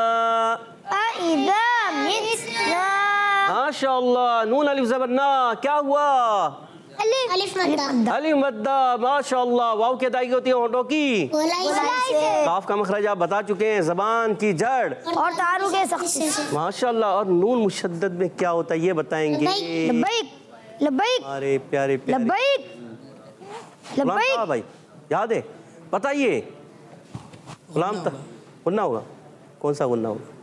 माशाअल्लाह। नून अलिफ ज़बर ना, क्या हुआ? अलिफ मद्दा, अलिफ मद्दा, माशाअल्लाह। वाव की अदायगी होती है होंठों की गोलाई से, काफ का मखरज आप बता चुके हैं, ज़बान की जड़ और तारू के सख्ती से। माशाअल्लाह। और नून मुशद्दद में क्या होता है ये बताएंगे? लब्बैक, लब्बैक, अरे प्यारे प्यारे लब्बैक, गुलाम लब्बैक। साहब भाई याद है? बताइए। गुलाम था गुन्ना होगा? कौन सा गुन्ना होगा?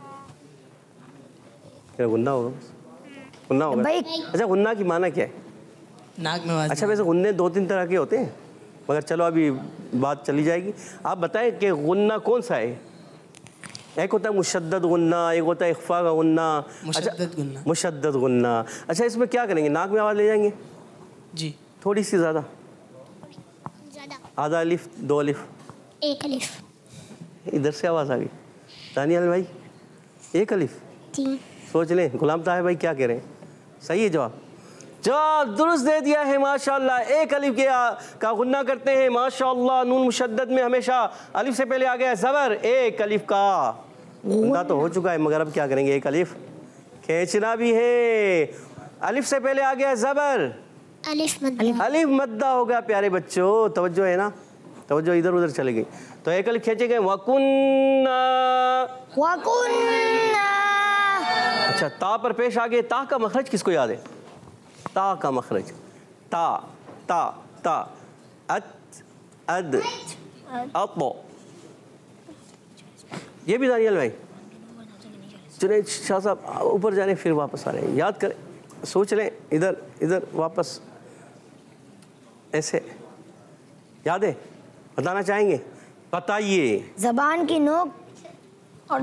गुन्ना होगा, गुन्ना होगा। लब्बैक। अच्छा, गुन्ना की माना क्या है? नाक में आवाज। अच्छा, वैसे गुन्ने 2-3 तरह के होते हैं, मगर चलो अभी बात चली जाएगी। आप बताएं कि गुन्ना कौन सा है? एक होता है मुशद्दद गुन्ना, एक होता है इख्फा का गुन्ना। मुशद्दद गुन्ना। मुशद्दद गुन्ना। अच्छा, इसमें क्या करेंगे? नाक में आवाज़ ले जाएंगे जी। थोड़ी सी ज़्यादा, आधा अलिफ, 2 अलिफ, एक अलिफ, इधर से आवाज़ आ गई। दानियाल भाई 1 अलिफ, 3, सोच लें। गुलाम ताहिर भाई क्या कह रहे हैं? सही है जवाब? जवाब दुरुस्त दे दिया है माशाअल्लाह। 1 अलिफ का गुन्ना करते हैं माशाअल्लाह। नून मुशद्दद में हमेशा अलिफ से पहले आ गया ज़बर। 1 अलिफ का गुन्ना तो हो चुका है, मगर अब क्या करेंगे? 1 अलिफ खींचना भी है। अलिफ से पहले आ गया ज़बर, अलिफ मद्दा, अलिफ मद्दा हो गया। प्यारे बच्चों तवज्जो है ना? तवज्जो इधर उधर चली गई। तो 1 अलिफ खींचे गए, वकुन्ना। वकुन्ना। अच्छा, ता पर पेश आ गए। ता का मखरज किसको याद है? ता का मखरज, ता ता ता, अत, अद, अतो। ये भी दानियल भाई, जुनैद शाह साहब ऊपर जाने फिर वापस आ रहे हैं, याद करें, सोच लें, इधर इधर वापस, ऐसे याद है? बताना चाहेंगे? बताइए। जबान की नोक और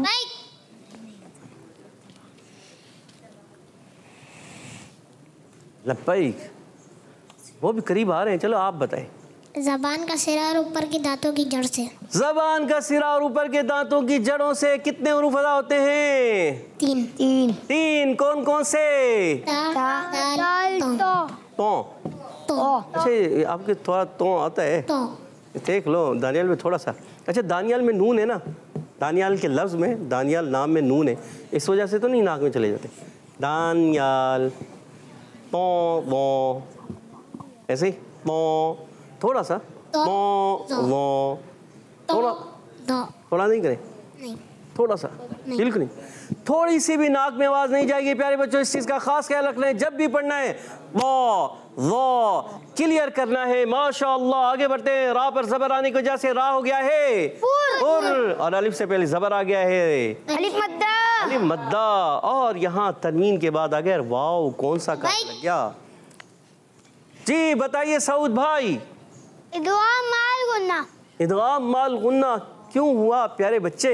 लब्बैक, वो भी करीब आ रहे हैं। चलो आप बताएं। जबान का सिरा और ऊपर की दांतों की जड़ से, जबान का सिरा और ऊपर के दांतों की जड़ों से कितने हुरूफ अदा होते हैं? 3, 3। कौन कौन से? दाल, तो तो। अच्छा, ये आपके थोड़ा तो आता है, तो देख लो। दानियाल में थोड़ा सा, अच्छा दानियाल में नून है ना, दानियाल के लफ्ज़ में, दानियाल नाम में नून है, इस वजह से तो नहीं नाक में चले जाते। दानियाल, तो वो ऐसे तो, थोड़ा सा तो वो, थोड़ा थोड़ा नहीं करें, नहीं, थोड़ा सा, बिल्कुल नहीं। थोड़ी सी भी नाक में आवाज़ नहीं जाएगी प्यारे बच्चों। इस चीज़ का खास ख्याल रखना है, जब भी पढ़ना है वो क्लियर करना है। माशाअल्लाह। आगे बढ़ते हैं। रा पर ज़बर आने की वजह से रा हो गया है पुर, और अलिफ से पहले ज़बर आ गया है अलिफ मद्दा, अलिफ मद्दा, और यहाँ तनवीन के बाद आ गया वाव। कौन सा काम लग गया? जी बताइए सऊद भाई। इदगाम माल गुन्ना। इदगाम माल गुन्ना क्यों हुआ प्यारे बच्चे?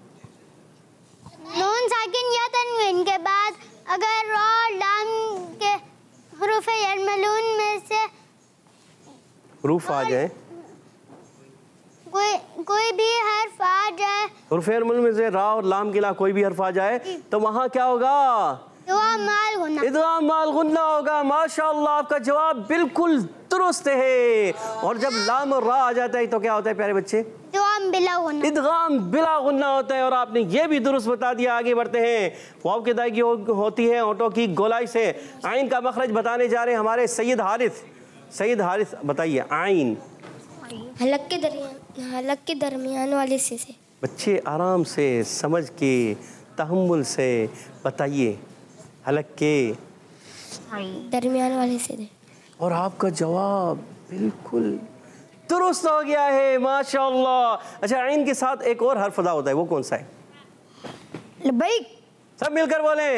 नून साकिन या तनवीन के बाद अगर रा और लाम के हुरूफ यरमलून में से हुरूफ आ जाए, कोई भी हर्फ आ जाए, हुरूफ यरमलून में से रा और लाम के अलावा कोई भी हर्फ आ जाए, तो वहाँ क्या होगा? इदगाम माल गुन्ना। इदगाम माल गुन्ना होगा। माशाअल्लाह, आपका जवाब बिल्कुल दुरुस्त है। और जब लाम और रा आ जाता है तो क्या होता है प्यारे बच्चे? इदगाम बिला गुन्ना। इदगाम बिला गुन्ना होता है। और आपने ये भी दुरुस्त बता दिया। आगे बढ़ते हैं। वाव की अदायगी होती है होठों की गोलाई से। आइन का मखरज बताने जा रहे हैं हमारे सैयद हारिस। सैयद हारिस बताइए। आइन हलक के दरमियान वाले से। बच्चे आराम से समझ के तहम्मुल से बताइए। हलक के दरमियान वाले से। और आपका जवाब बिल्कुल दुरुस्त हो गया है, माशाअल्लाह। अच्छा, आइन के साथ एक और हर्फ अदा होता है, वो कौन सा है? लब्बैक। सब मिलकर बोले।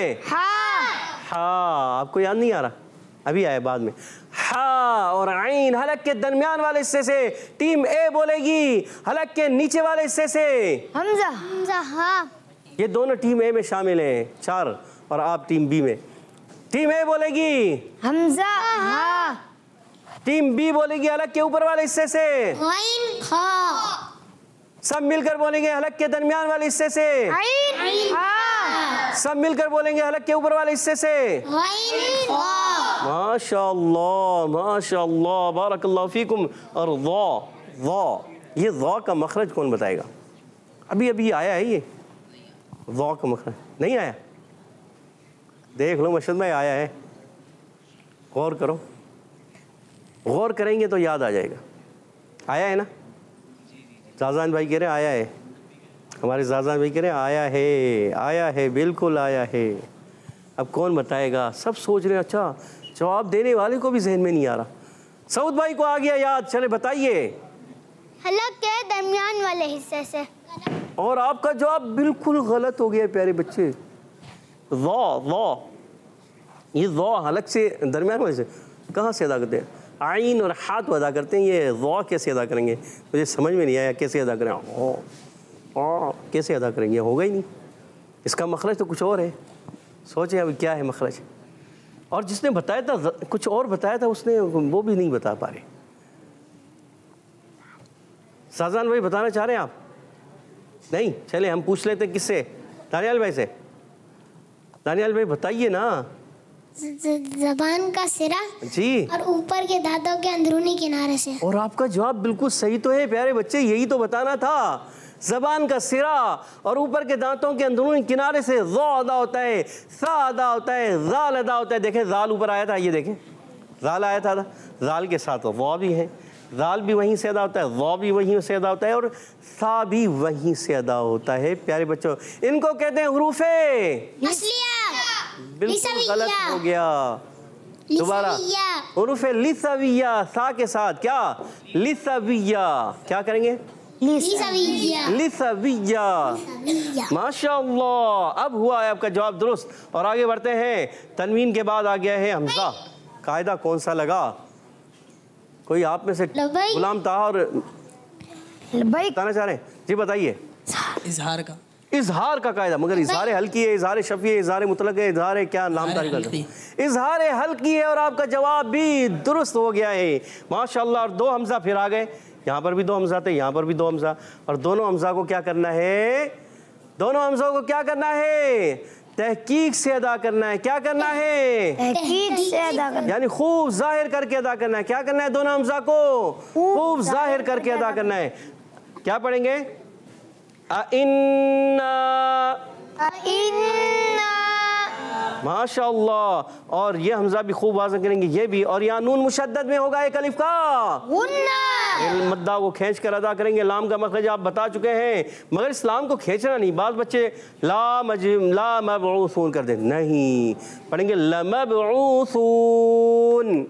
हाँ, आपको याद नहीं आ रहा? अभी आया बाद में। हा और आइन हलक के दरमियान वाले हिस्से से टीम ए बोलेगी, हलक के नीचे वाले हिस्से से हमजा। हमजा हाँ। ये दोनों टीम ए में शामिल हैं, 4, और आप टीम बी में। टीम ए बोलेगी हमजा हाँ। टीम बी बोलेगी हलक के ऊपर वाले हिस्से से आइन खा। सब मिलकर बोलेंगे हलक के दरमियान वाले हिस्से से आइन हाँ। सब मिलकर बोलेंगे हलक के ऊपर वाले हिस्से से आइन खा। माशाअल्लाह माशाअल्लाह, बारकल्लाहु फीकुम। और ज़ा, ये ज़ा का मखरज कौन बताएगा? अभी अभी आया है ये ज़ा का मखरज, नहीं आया? देख लो मशहद भाई, आया है, गौर करो। गौर करेंगे तो याद आ जाएगा। आया है ना? जाजान भाई कह रहे आया है, हमारे जाजान भाई कह रहे आया है, बिल्कुल आया है। अब कौन बताएगा? सब सोच रहे हैं। अच्छा, जवाब देने वाले को भी जहन में नहीं आ रहा। सऊद भाई को आ गया याद, चले बताइए। हलक के दरमियान वाले हिस्से से। और आपका जवाब बिल्कुल गलत हो गया प्यारे बच्चे। ज़ा, ये ज़ा हलक से दरमियान वाले से कहाँ से अदा करते हैं? आइन और हाथ अदा करते हैं, ये ज़ा कैसे अदा करेंगे? मुझे समझ में नहीं आया कैसे अदा करें। कैसे अदा करेंगे? होगा ही नहीं। इसका मखरज तो कुछ और है। सोचें अभी क्या है मखरज। और जिसने बताया था कुछ और बताया था, उसने वो भी नहीं बता पा रहे। साजान भाई बताना चाह रहे हैं आप? नहीं, चले हम पूछ लेते हैं किससे? दानियाल भाई से। दानियाल भाई बताइए ना। जबान का सिरा जी, और ऊपर के दांतों के अंदरूनी किनारे से। और आपका जवाब बिल्कुल सही तो है प्यारे बच्चे, यही तो बताना था। जबान का सिरा और ऊपर के दांतों के अंदरूनी किनारे से ज़ा अदा होता है, सा अदा होता है, ज़ाल अदा होता है। देखें ज़ाल ऊपर आया था, ये देखें ज़ाल आया था, ज़ाल के साथ ज़ा भी है, ज़ाल भी वहीं से अदा होता है, ज़ा भी वहीं से अदा होता है, और सा भी वहीं से अदा होता है। प्यारे बच्चों, इनको कहते हैं हुरूफ़े असलिया। बिल्कुल गलत हो गया। दोबारा, हुरूफ़े लिसविया, सा के साथ क्या? लिसविया। क्या करेंगे? लिसविया। लिसविया। माशाअल्लाह, अब हुआ है आपका जवाब दुरुस्त। और आगे बढ़ते हैं। तनवीन के बाद आ गया है हमजा। कायदा कौन सा लगा? कोई आप में से गुलाम ताहर बताना चाह रहे हैं? जी बताइए। इजहार का। इजहार का कायदा, मगर इजहार हल्की है, इजहार शफी है, इजहार मुतलक है, इजहार क्या नाम तारीख है? इजहार हल्की है। और आपका जवाब भी दुरुस्त हो गया है, माशाअल्लाह। और 2 हमजा फिर आ गए। यहाँ पर भी 2 हमजा थे, यहाँ पर भी 2 हमजा। और दोनों हमजा को क्या करना है? दोनों हमजा को क्या करना है? तहकीक से अदा करना है। क्या करना है? तहकीक से अदा करना, यानी खूब जाहिर करके अदा करना है। क्या करना है? दोनों हमजा को खूब जाहिर करके अदा करना है। क्या पढ़ेंगे? माशाअल्लाह। और ये हमजा भी खूब वाज़ह करेंगे, ये भी। और यहाँ नून मुशद्दद में होगा एक अलिफ का मद्दा को खींच कर अदा करेंगे। लाम का मखरज आप बता चुके हैं, मगर इस लाम को खींचना नहीं। बाज़ बच्चे ला मबऊसून कर दे, नहीं, पढ़ेंगे लमबऊसून।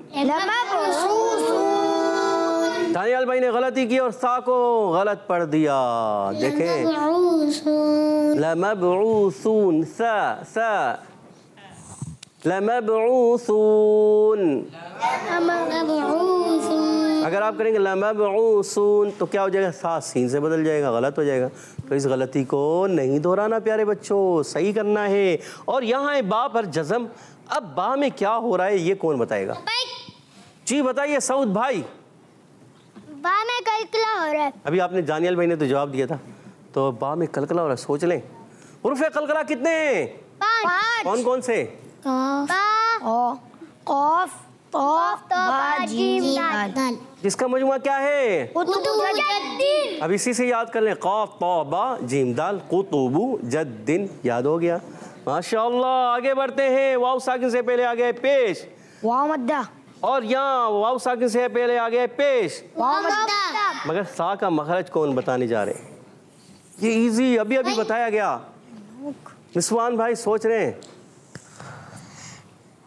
दानियाल भाई ने गलती की और सा को गलत पढ़ दिया। देखें लमबऊसून, सा लमबऊसून। अगर आप करेंगे लमबऊसून तो क्या हो जाएगा? सा सीन से बदल जाएगा, गलत हो जाएगा। तो इस गलती को नहीं दोहराना प्यारे बच्चों, सही करना है। और यहाँ है बा पर जज़म। अब बा में क्या हो रहा है ये कौन बताएगा? जी बताइए सऊद भाई। बा में कलकला हो रहा है। अभी आपने दानियाल भाई ने तो जवाब दिया था, तो बा में कलकला हो रहा है। सोच लें, हुरूफ़े कलकला कितने हैं? 5। कौन कौन से? कॉफ, तौफ, बा, जीम, दाल। जिसका मजमुआ क्या है? कुतुबुज्जद्दीन। अब इसी से याद कर लें, क़ाफ तौ बा जीम दाल, कुतुबुज्जद्दीन। याद हो गया, माशाअल्लाह। आगे बढ़ते हैं। वाव साकिन से पहले आ गए पेश, वाव मद्दा। और यहाँ वाव साकिन से पहले आ गए पेश, वाव मद्दा। मगर सा का मखरज कौन बताने जा रहे हैं? ये इजी अभी अभी बताया गया। मिसवान भाई सोच रहे हैं?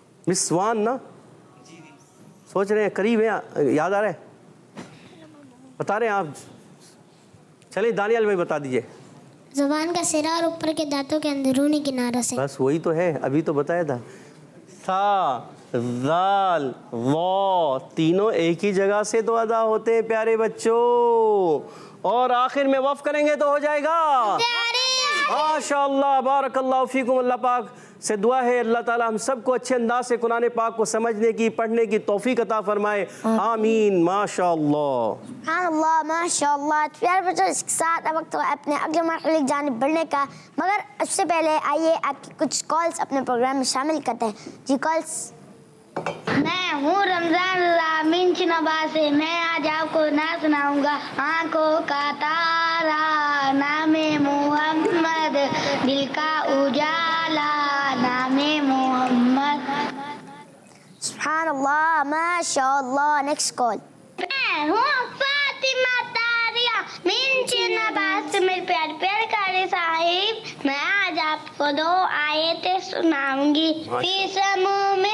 मिसवान ना सोच रहे हैं? करीब है, याद आ रहा है? बता रहे हैं आप? चलिए दानियाल भाई बता दीजिए। जबान का सिरा और ऊपर के दांतों के अंदरूनी किनारों से। बस वही तो है, अभी तो बताया था। सा, जाल, वो तीनों एक ही जगह से तो अदा होते हैं प्यारे बच्चों, और आखिर में वफ करेंगे तो हो जाएगा माशाअल्लाह, बारकल्लाहु फीकुम। अल्लाह पाक से दुआ है अल्लाह ताला हम सबको अच्छे अंदाज से कुरान पाक को समझने की, पढ़ने की तौफीक अता फरमाए, आमीन माशाअल्लाह। सुभानअल्लाह माशाअल्लाह। प्यारे बच्चों, इसके साथ अब वक्त है अपने अगले मरहले की जानिब बढ़ने का, मगर उससे पहले आइए आपकी कुछ कॉल्स अपने प्रोग्राम में शामिल करते हैं। जी कॉल्स। मैं हूँ रमजान रामीन चिनाबा से। मैं आज आपको ना सुनाऊंगा आंखों का तारा, नामे मोहम्मद दिल का उजाला, नामे मोहम्मद। सुभानअल्लाह माशाअल्लाह। Next call. मैं हूँ फातिमा तारिया मीन चिनाबा से। मेरे प्यारे प्यारे कारी साहिब, मैं आज आपको 2 आयतें सुनाऊंगी। फी समूम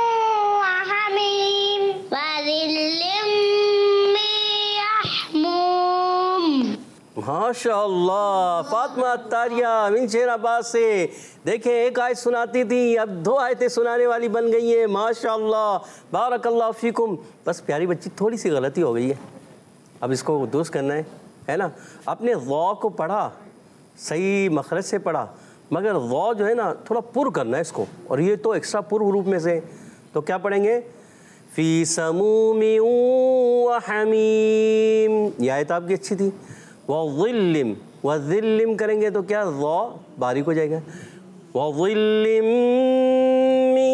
माशाअल्लाह। फातिमा तारिया मिन शेराबाद से। देखें, एक आयत सुनाती थी, अब 2 आयतें सुनाने वाली बन गई हैं माशाअल्लाह, बारकल्लाहु फीकुम। बस प्यारी बच्ची थोड़ी सी गलती हो गई है, अब इसको दुरुस्त करना है ना। अपने ज़ौ को पढ़ा, सही मखरज से पढ़ा, मगर ज़ौ जो है ना थोड़ा पुर करना है इसको, और ये तो एक्स्ट्रा पुर ग्रुप में से। तो क्या पढ़ेंगे? फ़ी समूमिन व हमीम। ये आयत आपकी अच्छी थी। वज़िल्लिम, वज़िल्लिम करेंगे तो क्या ज़ौ बारीक हो जाएगा। वज़िल्लिम मिन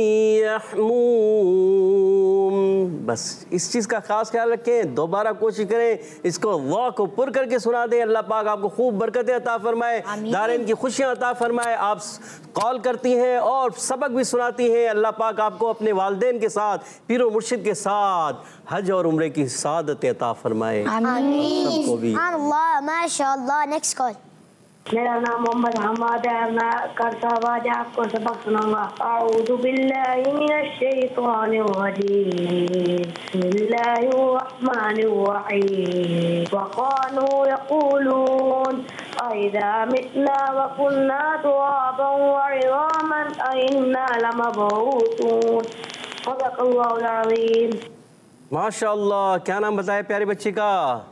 यहमूम। बस इस चीज़ का ख़ास ख्याल रखें, दोबारा कोशिश करें इसको ज़ौ को पुर करके सुना दें। अल्लाह पाक आपको खूब बरकतें अता फरमाए, दारैन की खुशियाँ अता फरमाए। आप कॉल करती हैं और सबक भी सुनाती हैं। अल्लाह पाक आपको अपने वालिदैन के साथ, पीरो मुर्शिद के साथ हज और उम्रे की सादतें अता फरमाए सबको भी। सुभानअल्लाह माशाअल्लाह। Next call. मेरा नाम मोहम्मद हमाद है। मैं करता हुआ आज आपको सबक सुनाऊंगा। अऊज़ु बिल्लाहि मिनश शैतानिर रजीम। बिस्मिल्लाहिर रहमानिर रहीम। वकानू यक़ूलून अइज़ा मितना व कुन्ना तुराबन व इज़ामन अइन्ना लमबऊसून। सदक़ल्लाहुल अज़ीम। माशाअल्लाह। क्या नाम बताया प्यारे बच्चे का?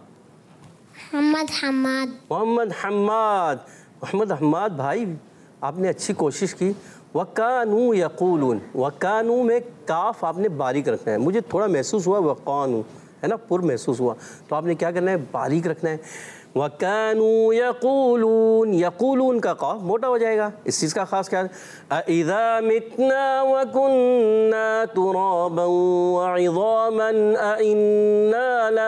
मोहम्मद हम्माद। मोहम्मद हम्माद। मोहम्मद हम्माद भाई, आपने अच्छी कोशिश की। वकानू यक़ूलून, वकानू में काफ आपने बारीक रखना है। मुझे थोड़ा महसूस हुआ वकानू है ना, पुर महसूस हुआ, तो आपने क्या करना है? बारीक रखना है। वकानू यक़ूलून, यक़ूलून का काफ मोटा हो जाएगा, इस चीज़ का खास ख्याल। अइज़ा मितना व कुन्ना तुराबन व इज़ामन अइन्ना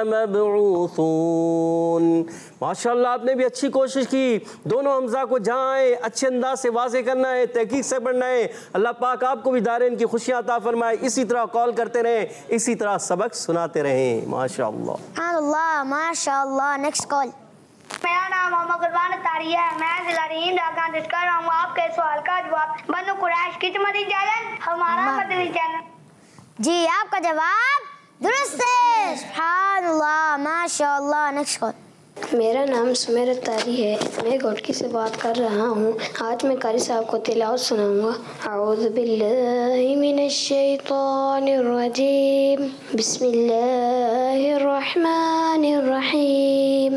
लमबऊसून। माशाअल्लाह, आपने भी अच्छी कोशिश की। दोनों हमज़ा को जहाँ अच्छे अंदाज से वाज़े करना है, तहकीक से पढ़ना है। अल्लाह पाक आपको भी दारैन की खुशियाँ अता फरमाए। इसी तरह कॉल करते रहें, इसी तरह सबक सुनाते रहें माशाअल्लाह। सुभानअल्लाह माशाअल्लाह। Next call. मेरा नाम मोहम्मद गुलबान तारिया है। मैं जिला रीम डाका डिस्कस कर रहा हूँ। आपके सवाल का जवाब बनु कुरैश की मददी चैनल, हमारा मदनी चैनल। जी आपका जवाब दुरुस्त है। सुभानअल्लाह माशाअल्लाह। Next call. मेरा नाम सुमेर तारी है। मैं घोटकी से बात कर रहा हूँ। आज मैं कारी साहब को तिलावत सुनाऊंगा। अऊज़ु बिल्लाहि मिनश शैतानिर रजीम। बिस्मिल्लाहिर रहमानिर रहीम।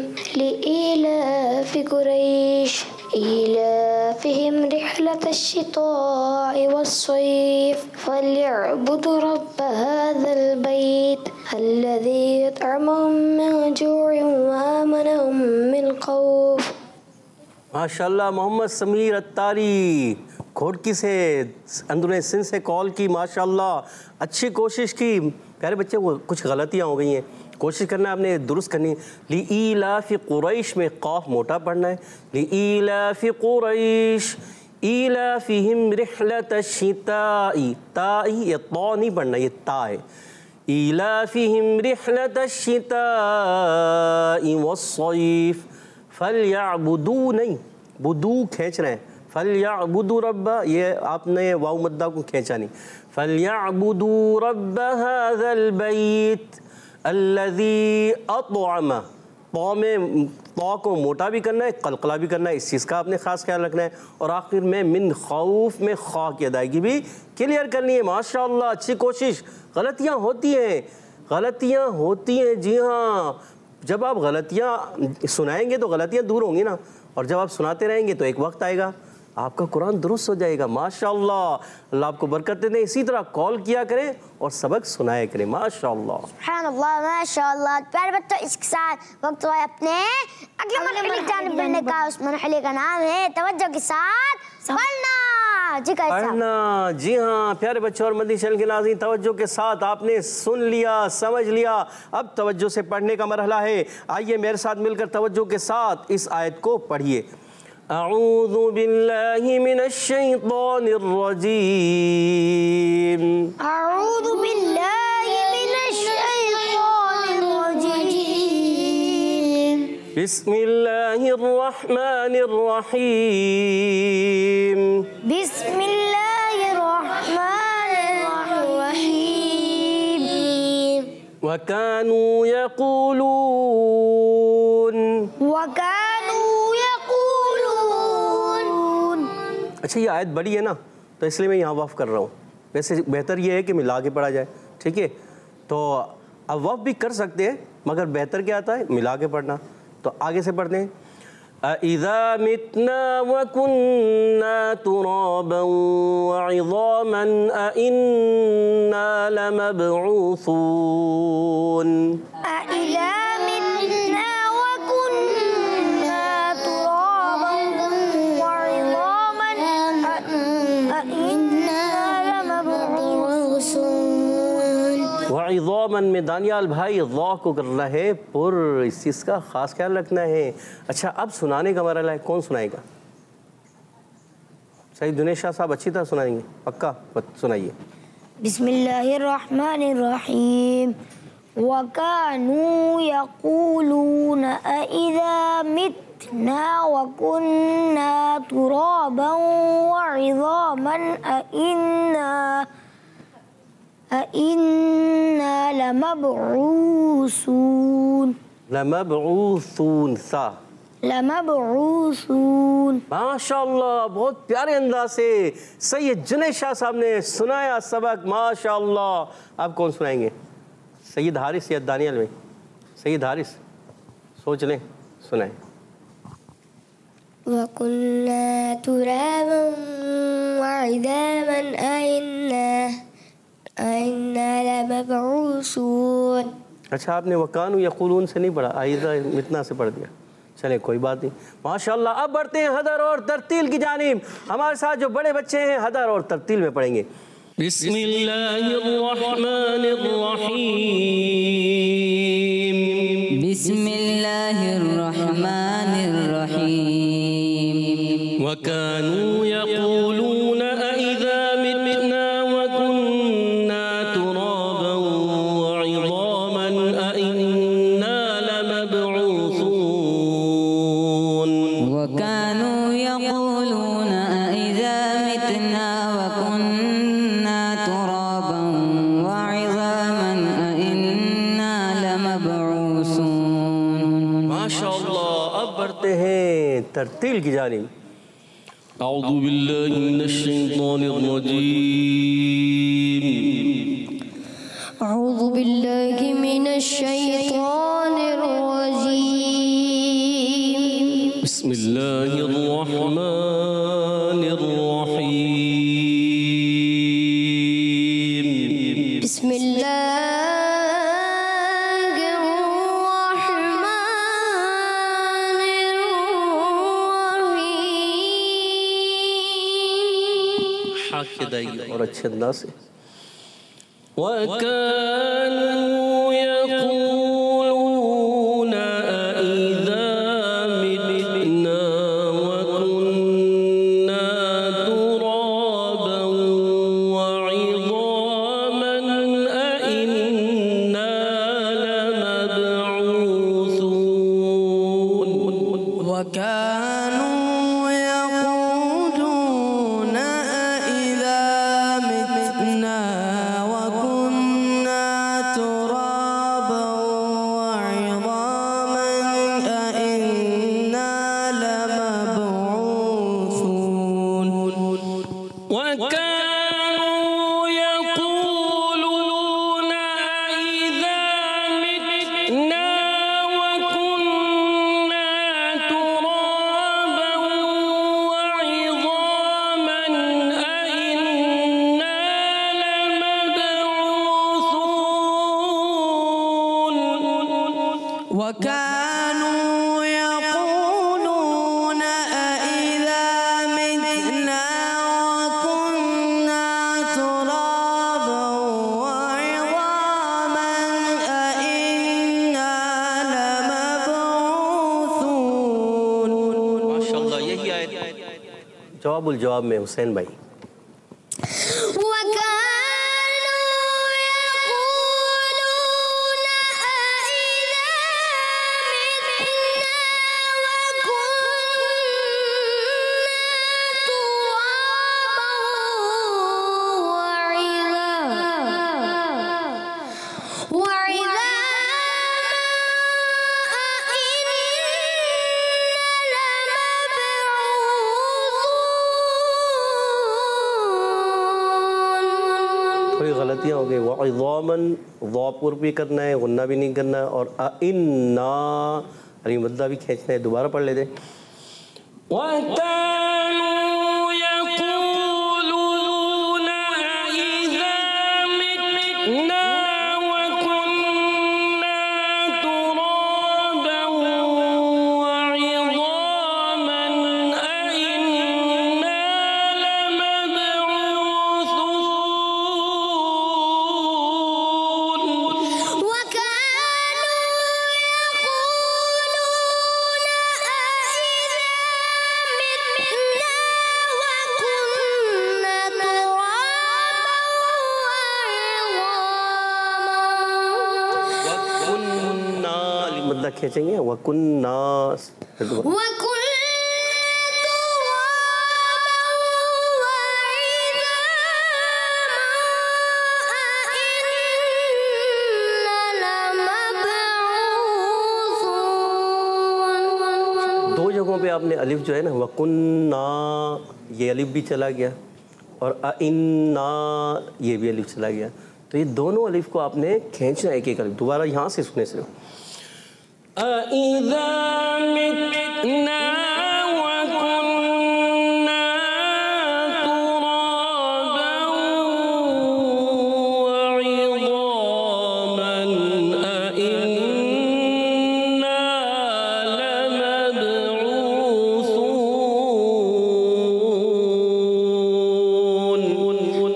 लिइलाफि कुरैश إيلافهم رحلة الشتاء والصيف فليعبدوا رب هذا البيت الذي أطعمهم من جوع وآمنهم من خوف। माशाअल्लाह। मोहम्मद समीर अत्तारी घोटकी से, अंदरूनी सिंध से कॉल की। माशाअल्लाह, अच्छी कोशिश की। प्यारे बच्चे, वो कुछ गलतियाँ हो गई हैं, कोशिश करना है आपने दुरुस्त करनी। लीइलाफि कुरैश में क़ाफ मोटा पढ़ना है। लीइलाफि कुरैश ईलाफिहिम रिहलतश्शिताई, ताई ये तो नहीं पढ़ना, ये ता है। ईलाफिहिम रिहलतश्शिताई वस्सैफ। फलयाबुदू नहीं, बुदू खींच रहे हैं। फलयाबुदू रब्बा, ये आपने वाव मद्दा को खींचा नहीं। फलयाबुदू रब्ब हाज़ल बैत अल्लज़ी अत्अम, तौ को मोटा भी करना है, कलकला भी करना है, इस चीज़ का आपने ख़ास ख्याल रखना है। और आखिर में मिन खौफ में खा की अदायगी भी क्लियर करनी है। माशाअल्लाह, अच्छी कोशिश। गलतियाँ होती हैं, जी हाँ। जब आप गलतियाँ सुनाएंगे तो गलतियाँ दूर होंगी ना, और जब आप सुनाते रहेंगे तो एक वक्त आएगा आपका कुरान दुरुस्त हो जाएगा। माशाअल्लाह, अल्लाह आपको बरकत दे। इसी तरह कॉल किया करें और सबक सुनाया करें। माशाअल्लाह, सुभानअल्लाह, माशाअल्लाह। प्यारे बच्चों, इसके साथ वक्त हुआ है अपने अगले मरहले की जानिब बढ़ने का। उस मरहले का नाम है तवज्जो के साथ पढ़ना। जी पढ़ना, जी हाँ प्यारे बच्चों और मदनी चैनल के नाज़रीन, तवज्जो के साथ आपने सुन लिया, समझ लिया। अब तवज्जो से पढ़ने का मरहला है। आइए मेरे साथ मिलकर तवज्जो के साथ इस आयत को पढ़िए। अऊज़ु बिल्लाहि मिनश शैतानिर रजीम। अऊज़ु बिल्लाहि मिनश शैतानिर रजीम। बिस्मिल्लाहिर रहमानिर रहीम। बिस्मिल्लाहिर रहमानिर रहीम। वकानू यक़ूलून। अच्छा, ये आयत बड़ी है ना, तो इसलिए मैं यहाँ वफ़ कर रहा हूँ। वैसे बेहतर ये है कि मिला के पढ़ा जाए, ठीक है। तो अब वफ़ भी कर सकते हैं, मगर बेहतर क्या आता है, मिला के पढ़ना। तो आगे से पढ़ते हैं। अइज़ा मितना व कुन्ना तुराबन व इज़ामन अइन्ना लमबऊसून। अइज़ा मितना व कुन्ना तुराबन व इज़ामन अइन्ना लमबऊसून। व इज़ामन में दानियाल भाई ज़ा को कर रहा है पुर, इस चीज़ का ख़ास ख्याल रखना है। अच्छा, अब सुनाने का मरहला है, कौन सुनाएगा? सही, दिनेश शाह साहब अच्छी तरह सुनाएंगे, पक्का सुनाइए। बिस्मिल्लाहिर्रहमानिर्रहीम। वकानू यक़ूलून अइज़ा मितना व कुन्ना तुराबन व इज़ामन अइन्ना लमबऊसून। लमबऊसून, सा लमबऊसून। माशाअल्लाह, बहुत प्यारे अंदाज से सैयद जुनैद शाह साहब ने सुनाया सबक। माशाअल्लाह। अब कौन सुनाएंगे? सैयद हारिस या दानियल में? सैयद हारिस, सोच लें, सुनाएं। वकुन्ना तुराबन व इज़ामन अइन्ना लमबऊसून। अच्छा, आपने वकानू यक़ूलून से नहीं पढ़ा, आइज़ा मितना से पढ़ दिया। चले, कोई बात नहीं, माशाअल्लाह। अब बढ़ते हैं हदर और तरतील की जानिब। हमारे साथ जो बड़े बच्चे हैं हदर और तरतील में पढ़ेंगे। बिस्मिल्लाहिर्रहमानिर्रहीम। बिस्मिल्लाहिर्रहमानिर्रहीम। वकानू यक़ूलून अइज़ा मितना व कुन्ना तुराबन व इज़ामन अइन्ना लमबऊसून। वकानू यक़ूलून अइज़ा मितना व कुन्ना तुराबन व इज़ामन अइन्ना लमबऊसून। माशाअल्लाह। अब बढ़ते हैं तरतील की जानिब। अऊज़ु बिल्लाहि मिनश शैतानिर रजीम। अऊज़ु बिल्लाहि मिनश शैतानिर रजीम। बिस्मिल्लाहिर रहमानिर रहीम। बिस्मिल्लाहिर्रहमानिर्रहीम। हाँ के दाइए और अच्छे अंदाज से। वकानू यक़ूलून अइज़ा मितना व कुन्ना तुराबन व इज़ामन अइन्ना लमबऊसून। वकानू यक़ूलून अइज़ा मितना व कुन्ना तुराबन وكانوا يقولون أإذا متنا وكنا ترابا وعظاما أإنا لمبعوثون. माशाअल्लाह, यही आयत जवाबुल जवाब में हुसैन भाई. थोड़ी गलतियाँ हो गई. वइज़ामन ज़ापुर भी करना है, गुन्ना भी नहीं करना है, और इन्ना अली मद्दा भी खींचना है. दोबारा पढ़ लेते. खींचेंगे. वकुन्ना दो जगहों पे आपने अलिफ जो है ना, वकुन्ना ये अलिफ भी चला गया, और इन्ना ये भी अलिफ चला गया. तो ये दोनों अलिफ को आपने खींचना एक एक अलिफ. दोबारा यहाँ से सुने से. أإذا متنا وكنا ترابا وعظاما أإنا لمبعوثون.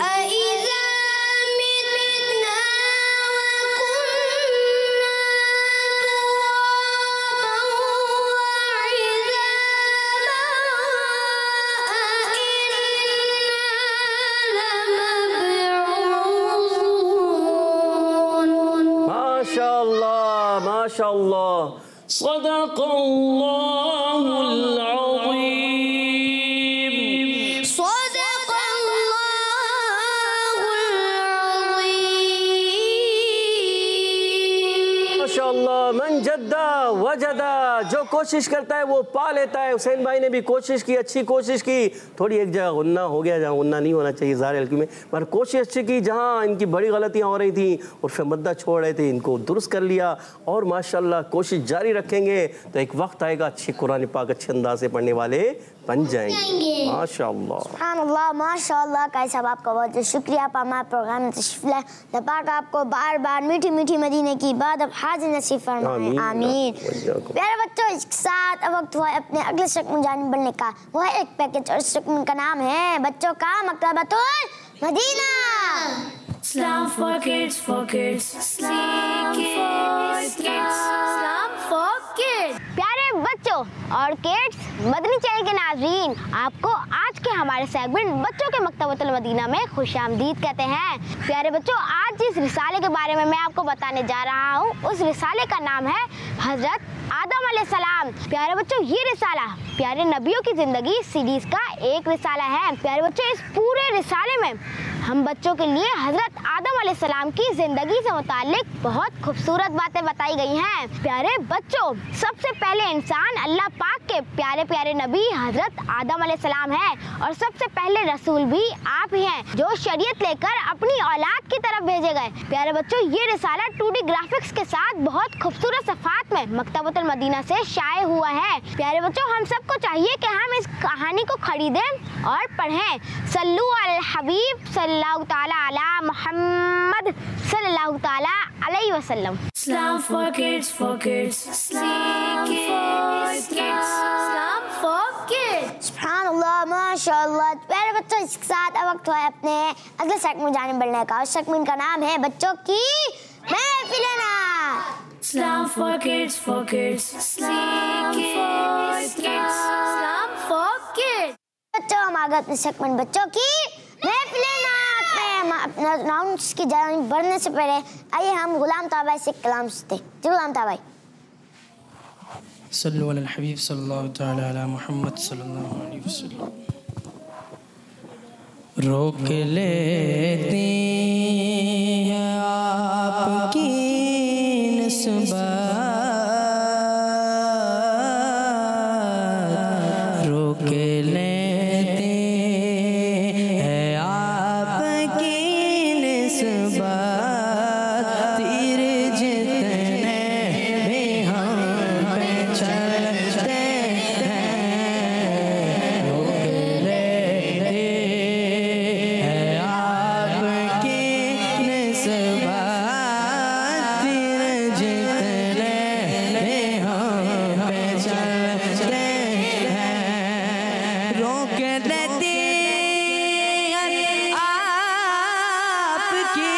माशाअल्लाह. सदक़ल्लाहुल अज़ीम. माशाअल्लाह. मन जद्दा वजदा, जो कोशिश करता है वो पा लेता है. हुसैन भाई ने भी कोशिश की, अच्छी कोशिश की. थोड़ी एक जगह गुन्ना हो गया जहाँ गुन्ना नहीं होना चाहिए ज़ाहिर हल्की में, पर कोशिश अच्छी की. जहाँ इनकी बड़ी गलतियाँ हो रही थी और फिर मद्दा छोड़ रहे थे, इनको दुरुस्त कर लिया. और माशाअल्लाह कोशिश जारी रखेंगे तो एक वक्त आएगा अच्छी कुरान पाक अच्छे अंदाज से पढ़ने वाले बन जाएंगे. माशाअल्लाह. सुभानअल्लाह, माशाअल्लाह. कायद साहब आपका बहुत शुक्रिया. आप हमारे प्रोग्राम में तशरीफ लाए. अल्लाह पाक आपको बार बार मीठी मीठी मदीने की इबादत हाजिर नसीब फरमाए. आमीन. प्यारे बच्चों, इसके साथ अब वक्त हुआ अपने अगले सेगमेंट में जाने बढ़ने का. वो है एक पैकेज, और इस सेगमेंट का नाम है बच्चों का Maktabatul Madina. Islam for kids, Islam for kids. प्यारे बच्चों और किड्स, मदनी चैनल के नाज़रीन, आपको आज के हमारे सेगमेंट बच्चों के मकतबतुल मदीना में खुशामदीद कहते हैं. प्यारे बच्चों, आज जिस रिसाले के बारे में मैं आपको बताने जा रहा हूँ, उस रिसाले का नाम है हज़रत आदम अलैहिस्सलाम. प्यारे बच्चों, ये रिसाला प्यारे नबियों की ज़िंदगी सीरीज़ का एक रिसाला है. प्यारे बच्चों, इस पूरे रिसाले में हम बच्चों के लिए हज़रत आदम अलैहिस्सलाम की ज़िंदगी से मुताल्लिक बहुत खूबसूरत बातें बताई गई हैं. प्यारे बच्चों, सबसे पहले इंसान अल्लाह पाक के प्यारे प्यारे नबी हज़रत आदम अलैहिस्सलाम हैं, और सबसे पहले रसूल भी आप ही हैं जो शरीयत लेकर अपनी औलाद की तरफ भेजे गए. प्यारे बच्चों, ये रिसाला 2D ग्राफिक्स के साथ बहुत खूबसूरत सफ़ात में मकतबतुल मदीना से शाये हुआ है. प्यारे बच्चों, हम सबको चाहिए कि हम इस कहानी को खरीदें और पढ़ें. सल्लु अल हबीब सल्लल्लाहु ताला अला मुहम्मद सल्लल्लाहु ताला अलैहि अलैहि वसल्लम। Islam for kids, Islam for kids, Islam for kids. सुभानअल्लाह, माशाअल्लाह। प्यारे बच्चों, इसके साथ अब वक्त है अपने अगले सेगमेंट में जाने बढ़ने का। उस सेगमेंट का नाम है बच्चों की महफिल नात। Islam for kids, Islam for kids, Islam for kids. बच्चों, हम आगे अपने सेगमेंट बच्चों की महफिल नात में हम अपना अनाउंस की जानिब बढ़ने से पहले आइए हम गुलाम ताबाई से कलाम सुनते हैं। जी गुलाम ताबाई। सल्लु अलल हबीब सल्लल्लाहु तआला अला मुहम्मद सल्लल्लाहु अलैहि वसल्लम। रोक लेती है आपकी निस्बत, रोक लेती है आपकी निस्बत, तीर जितने भी हम पे चलते हैं, रोक लेती है आपकी निस्बत, तीर जितने भी हम पे चलते हैं, रोक लेती है आपकी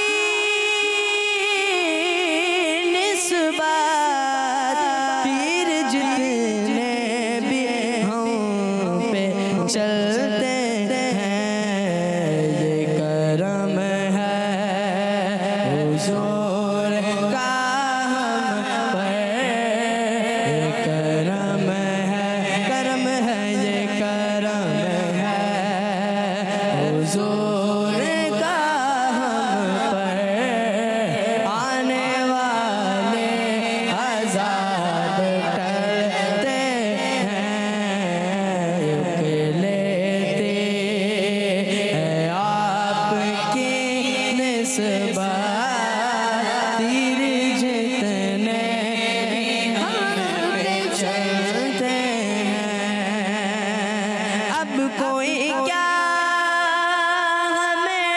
निस्बत, तीर जितने भी हम पे चलते हैं, ये करम है हुजूर का हम पर, ये करम है ये करम है हुजूर का हम पर, आने वाले अज़ाब टलते हैं, रुक लेते हैं आपकी निस्बत, तीर जितने हम पे चलते हैं, अब कोई क्या हमें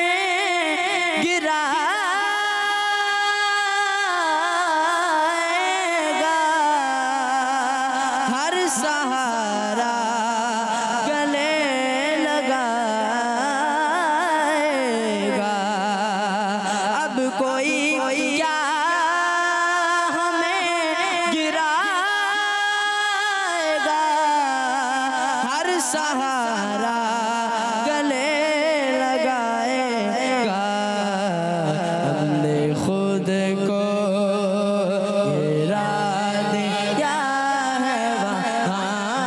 गिराएगा, हर सहारा गले लगाएगा, अब कोई क्या हमें गिराएगा, हर सहारा गले लगाएगा, हमने खुद को गिरा दिया है वहाँ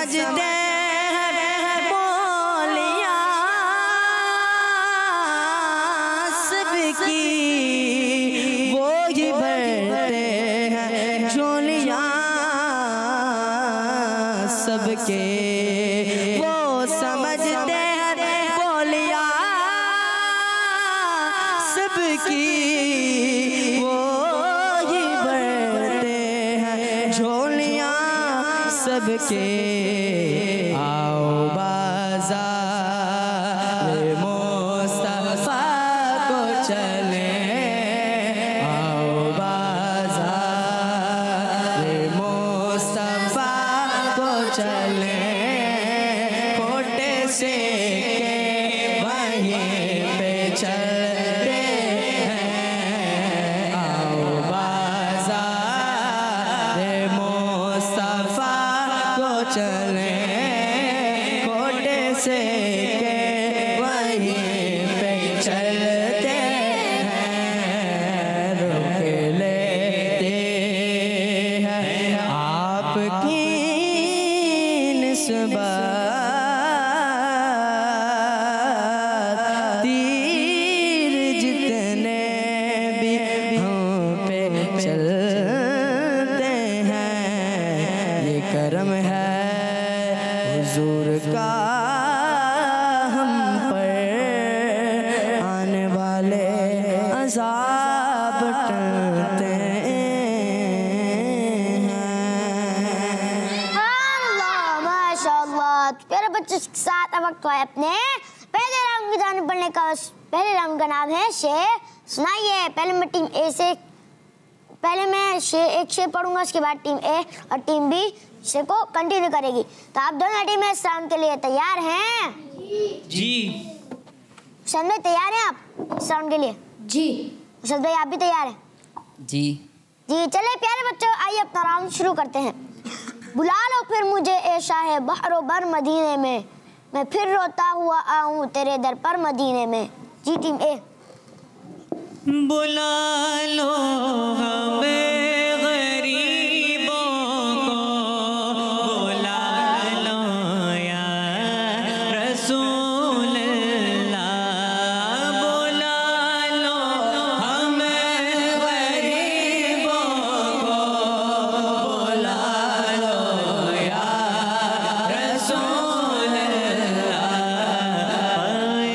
समझते हैं बोलियां सबकी, वो ही भरते हैं झोलियां सबके। वो समझते हैं बोलियां सबकी, वो ही भरते हैं झोलियां सबके। आओ बाज़ार मुस्तफ़ा को चले, आओ बाज़ार मुस्तफ़ा को चले, खोटे से के वहीं पे चलते हैं। आओ बाज़ार मुस्तफ़ा को चले, खोटे से के वहीं पे चलते हैं। रुक लेते हैं आपकी निस्बत, तीर जितने भी हम पे चलते हैं। ये करम है हुजूर का हम पर, आने वाले अज़ाब टलते हैं। अल्लाह माशाअल्लाह। प्यारे बच्चों के साथ अब वक्त है अपने पहले राउंड की जाने पढ़ने का। पहले राउंड का नाम है शेर। सुनाइए। पहले मैं टीम ए से, पहले मैं एक शेर पढ़ूंगा, उसके बाद टीम ए और टीम बी शेर को कंटिन्यू करेगी। तो आप दोनों टीम इस राउंड के लिए तैयार हैं? जी। उस्ताद भाई तैयार हैं आप इस राउंड के लिए? जी। उस्ताद भाई आप भी तैयार हैं? जी। जी चले प्यारे बच्चों, आइए अपना राउंड शुरू करते हैं। बुला लो फिर मुझे ए शाहे बहरो बर मदीने में, मैं फिर रोता हुआ आऊं तेरे दर पर मदीने में। जी टीम ए। बुला लो हमें गरीबों को, बुला लो या रसूल अल्लाह, बुला लो हमें गरीबों को, बुला लो या रसूल अल्लाह।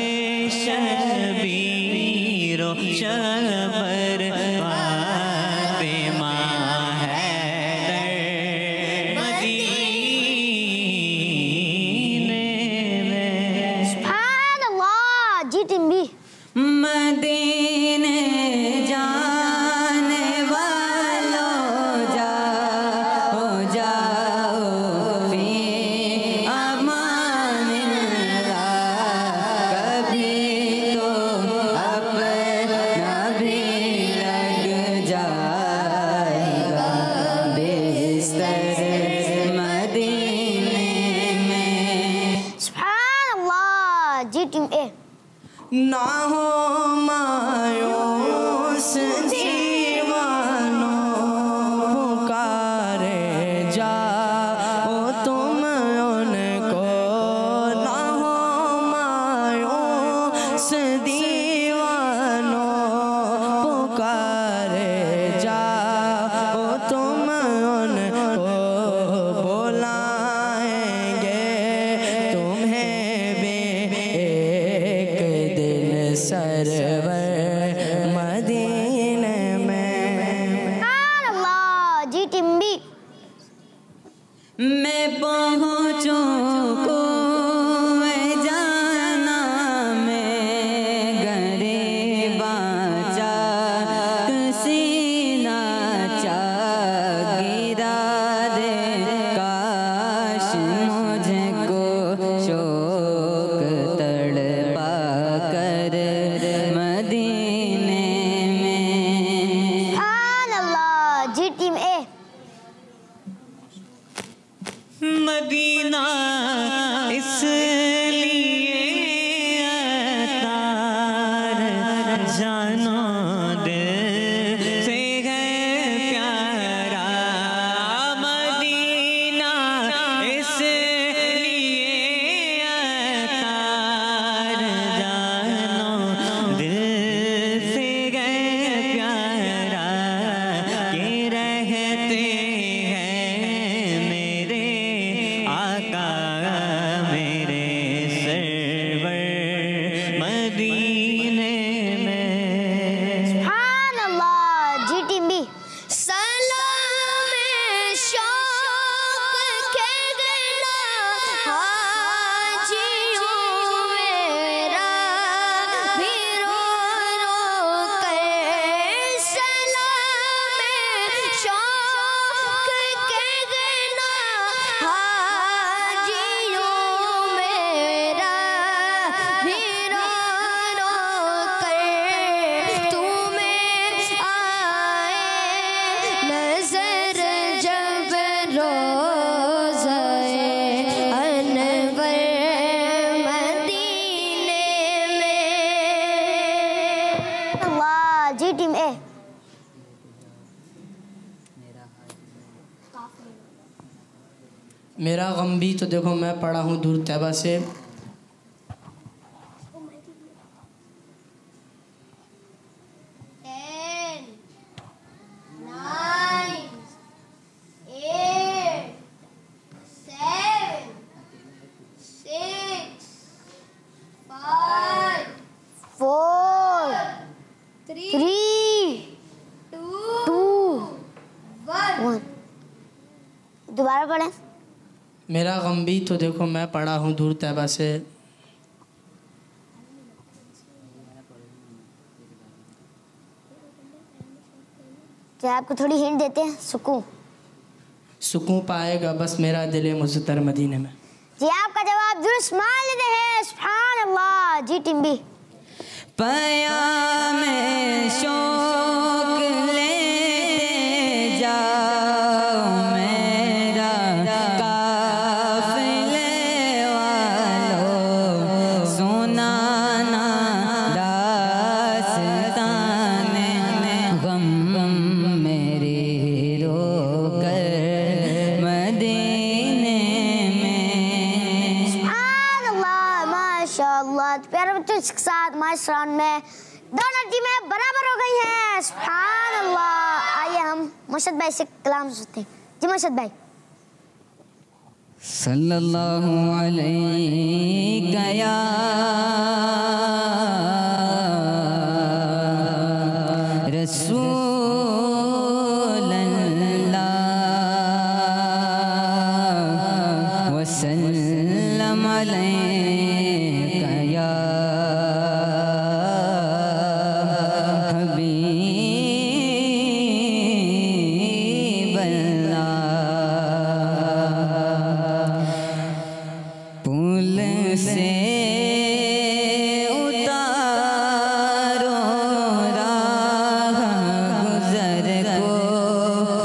शबीरो शबर फातिमा हैदर मदीने में। सुभान अल्लाह। जी टीम बी। मदीने जाने वालों जाओ जाओ फी अमानिल्लाह, कभी तो अपना भी लग जाएगा बिस्तर मदीने में। सुभान अल्लाह। जी टीम ए। ना हो मायूस दीवानों, पुकारे जाओ तुम उनको। ना हो मायूस दीवानों, पुकारे जाओ तुम उनको। बुलाएंगे तुम्हें भी एक दिन सरवर मदीने में। सुभान अल्लाह। जी टीम बी। मैं पहुँचूं कुएं जाना में, गरीबा चाक सीना चाक गिरा दे, काश मुझको शोक तड़पा कर मदीने में। सुभान अल्लाह। जी टीम ए। मदीना इसलिए अतार जानो दिल से है प्यारा। मदीना इसलिए नजर जब रोज़ाए अनवर मदीने में। वाह जी टीम ए। मेरा गम भी तो देखो मैं पड़ा हूँ दूर तैबा से। 3, 2, 1। दोबारा पढ़ें। मेरा गम भी तो देखो मैं पड़ा हूँ दूर तैबा से। क्या आपको थोड़ी हिंट देते हैं? सुकून सुकून पाएगा बस मेरा दिल मुज़्ज़तर मदीने में। जी आपका जवाब दुरुस्त मान लेते हैं। सुभान अल्लाह। जी टीम बी। पया में शौक ले जाओ मेरा काफ़िले वालों, सुनाना दास्ताने गम मेरे रोकर मदीने में। सुभान अल्लाह माशाअल्लाह। तो प्यारे बच्चों इसके साथ हमारे राउंड में दोनों टीमें बराबर हो गई हैं। सुभान अल्लाह। आइए हम मुर्शद भाई से कलाम सुनते हैं। जी मुर्शद भाई। सल्लल्लाहु अलैहि या रसूल अल्लाह वसल्लम अलैका या हबीब अल्लाह। पुल से उतारो राह गुज़र को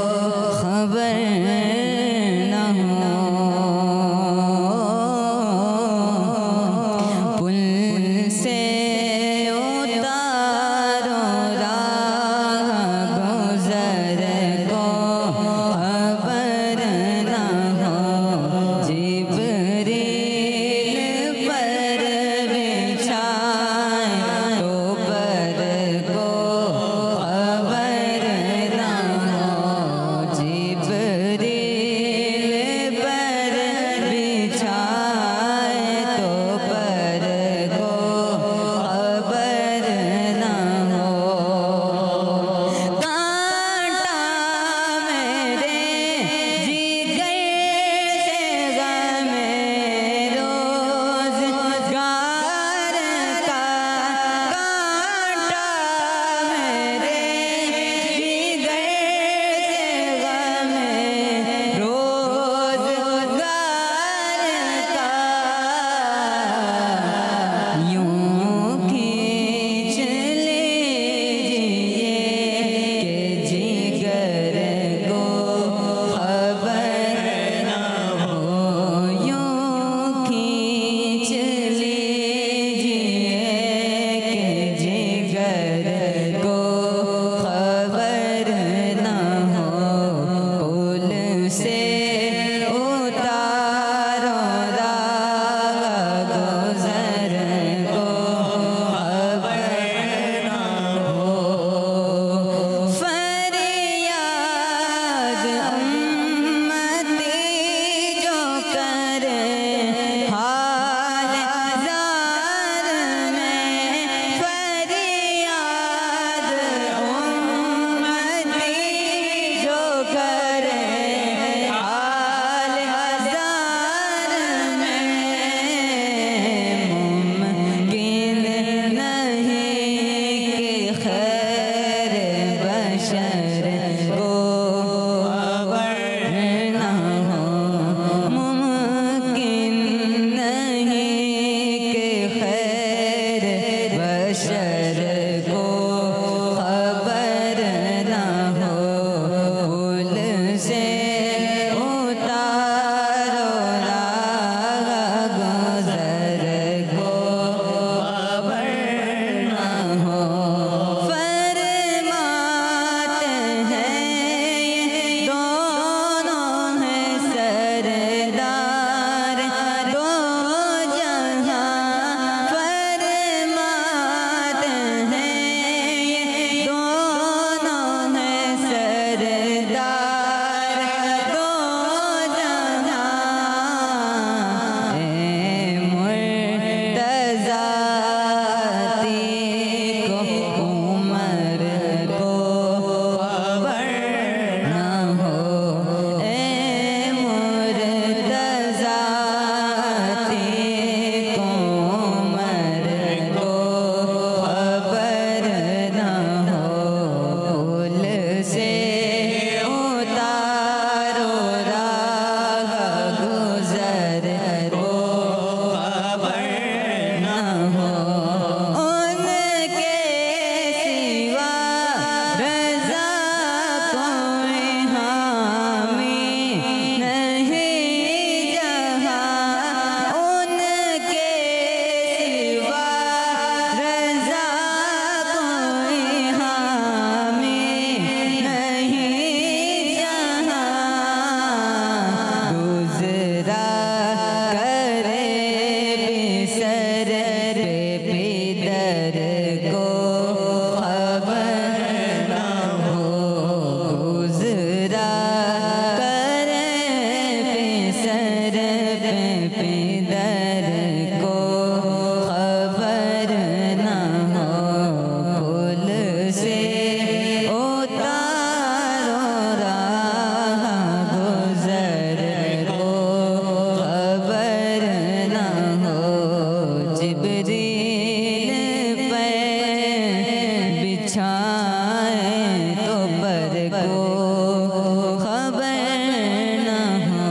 को खबर न हो।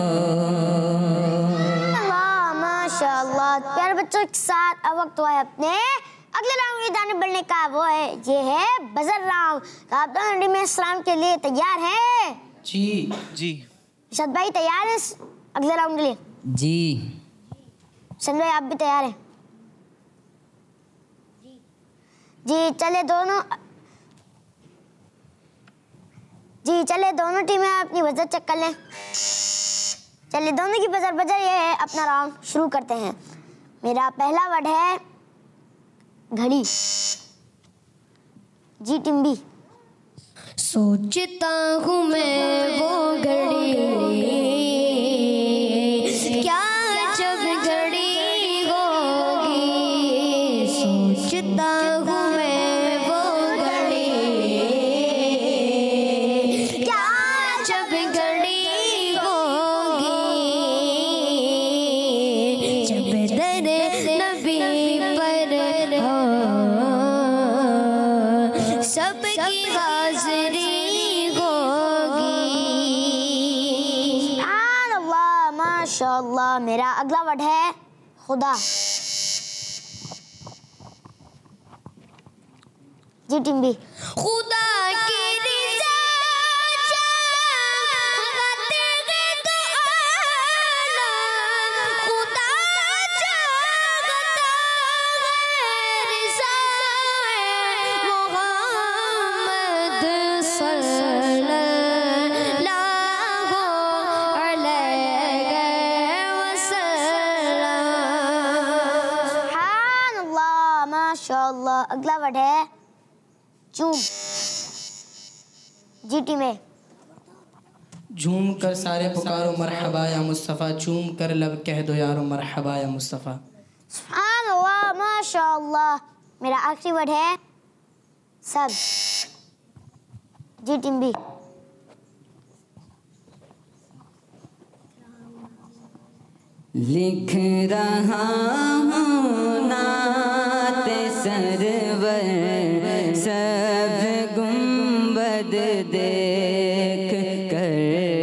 माशाअल्लाह। प्यारे बच्चों के साथ अब वक्त हुआ है अपने अगले राउंड की जानिब बढ़ने का। वो है ये है बजर राउंड। तो आप दोनों नबी इस्लाम के लिए तैयार हैं? जी। इरशाद भाई तैयार हैं अगले राउंड के लिए? जी। सन भाई आप भी तैयार हैं? जी चले दोनों टीमें अपनी बजर चेक कर लें। चलिए दोनों की बजर बजर ये है। अपना राउंड शुरू करते हैं। मेरा पहला वर्ड है घड़ी। जी टिम्बी। सोचता हूँ मैं वो घड़ी क्या जब घड़ी होगी। सोचता हूँ मैं वो घड़ी क्या जब घड़ी होगी। जब दर नबी पर सबकी हाज़िरी होगी। सुभानअल्लाह माशाअल्लाह। मेरा अगला वर्ड है खुदा। जी टिम्बी। खुदा की रिज़ा चाहते हैं तो आला, खुदा चाहता है रिज़ा मोहम्मद सल्लल्लाहु अलैहि वसल्लम। सुभानअल्लाह माशाअल्लाह। अगला वर्ड है चूम। जीटी में झूम कर सारे पुकारो मरहबा या मुस्तफ़ा, चूम कर लब कह दो यारो मरहबा या मुस्तफ़ा। सुभानअल्लाह माशाअल्लाह। मेरा आखिरी वर्ड है सब। जी टिम्बी। लिख रहा हूँ नात सरवर सब गुंबद देख कर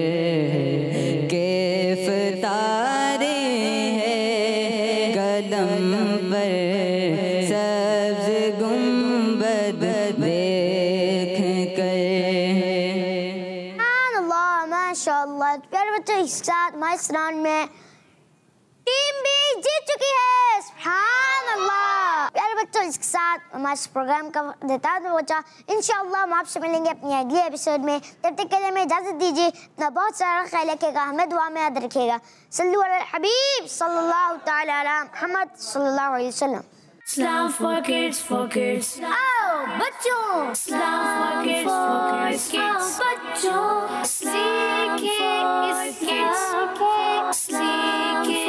कैफ तारे हैं कलम पर सब्ज गुंबद देख कर। सुभानअल्लाह माशाअल्लाह। प्यारे बच्चों इस साथ हमारे इस राउंड में टीम भी जीत चुकी है। सुभानअल्लाह। प्यारे बच्चों इसके साथ हमारे इस प्रोग्राम का देता है बच्चा। इंशाअल्लाह हम आपसे मिलेंगे अपनी अगले एपिसोड में। तब तक के लिए हमें इजाज़त दीजिए। अपना बहुत सारा ख्याल रखिएगा, हमें दुआ में याद रखिएगा। सल्लल्लाहु अलैहि हबीब सल्लल्लाहु तआला अलैहि मुहम्मद सल्लल्लाहु अलैहि वसल्लम। Islam for kids, for kids. आओ बच्चों Islam for kids, for kids. बच्चों सीखे इस kids. सीखे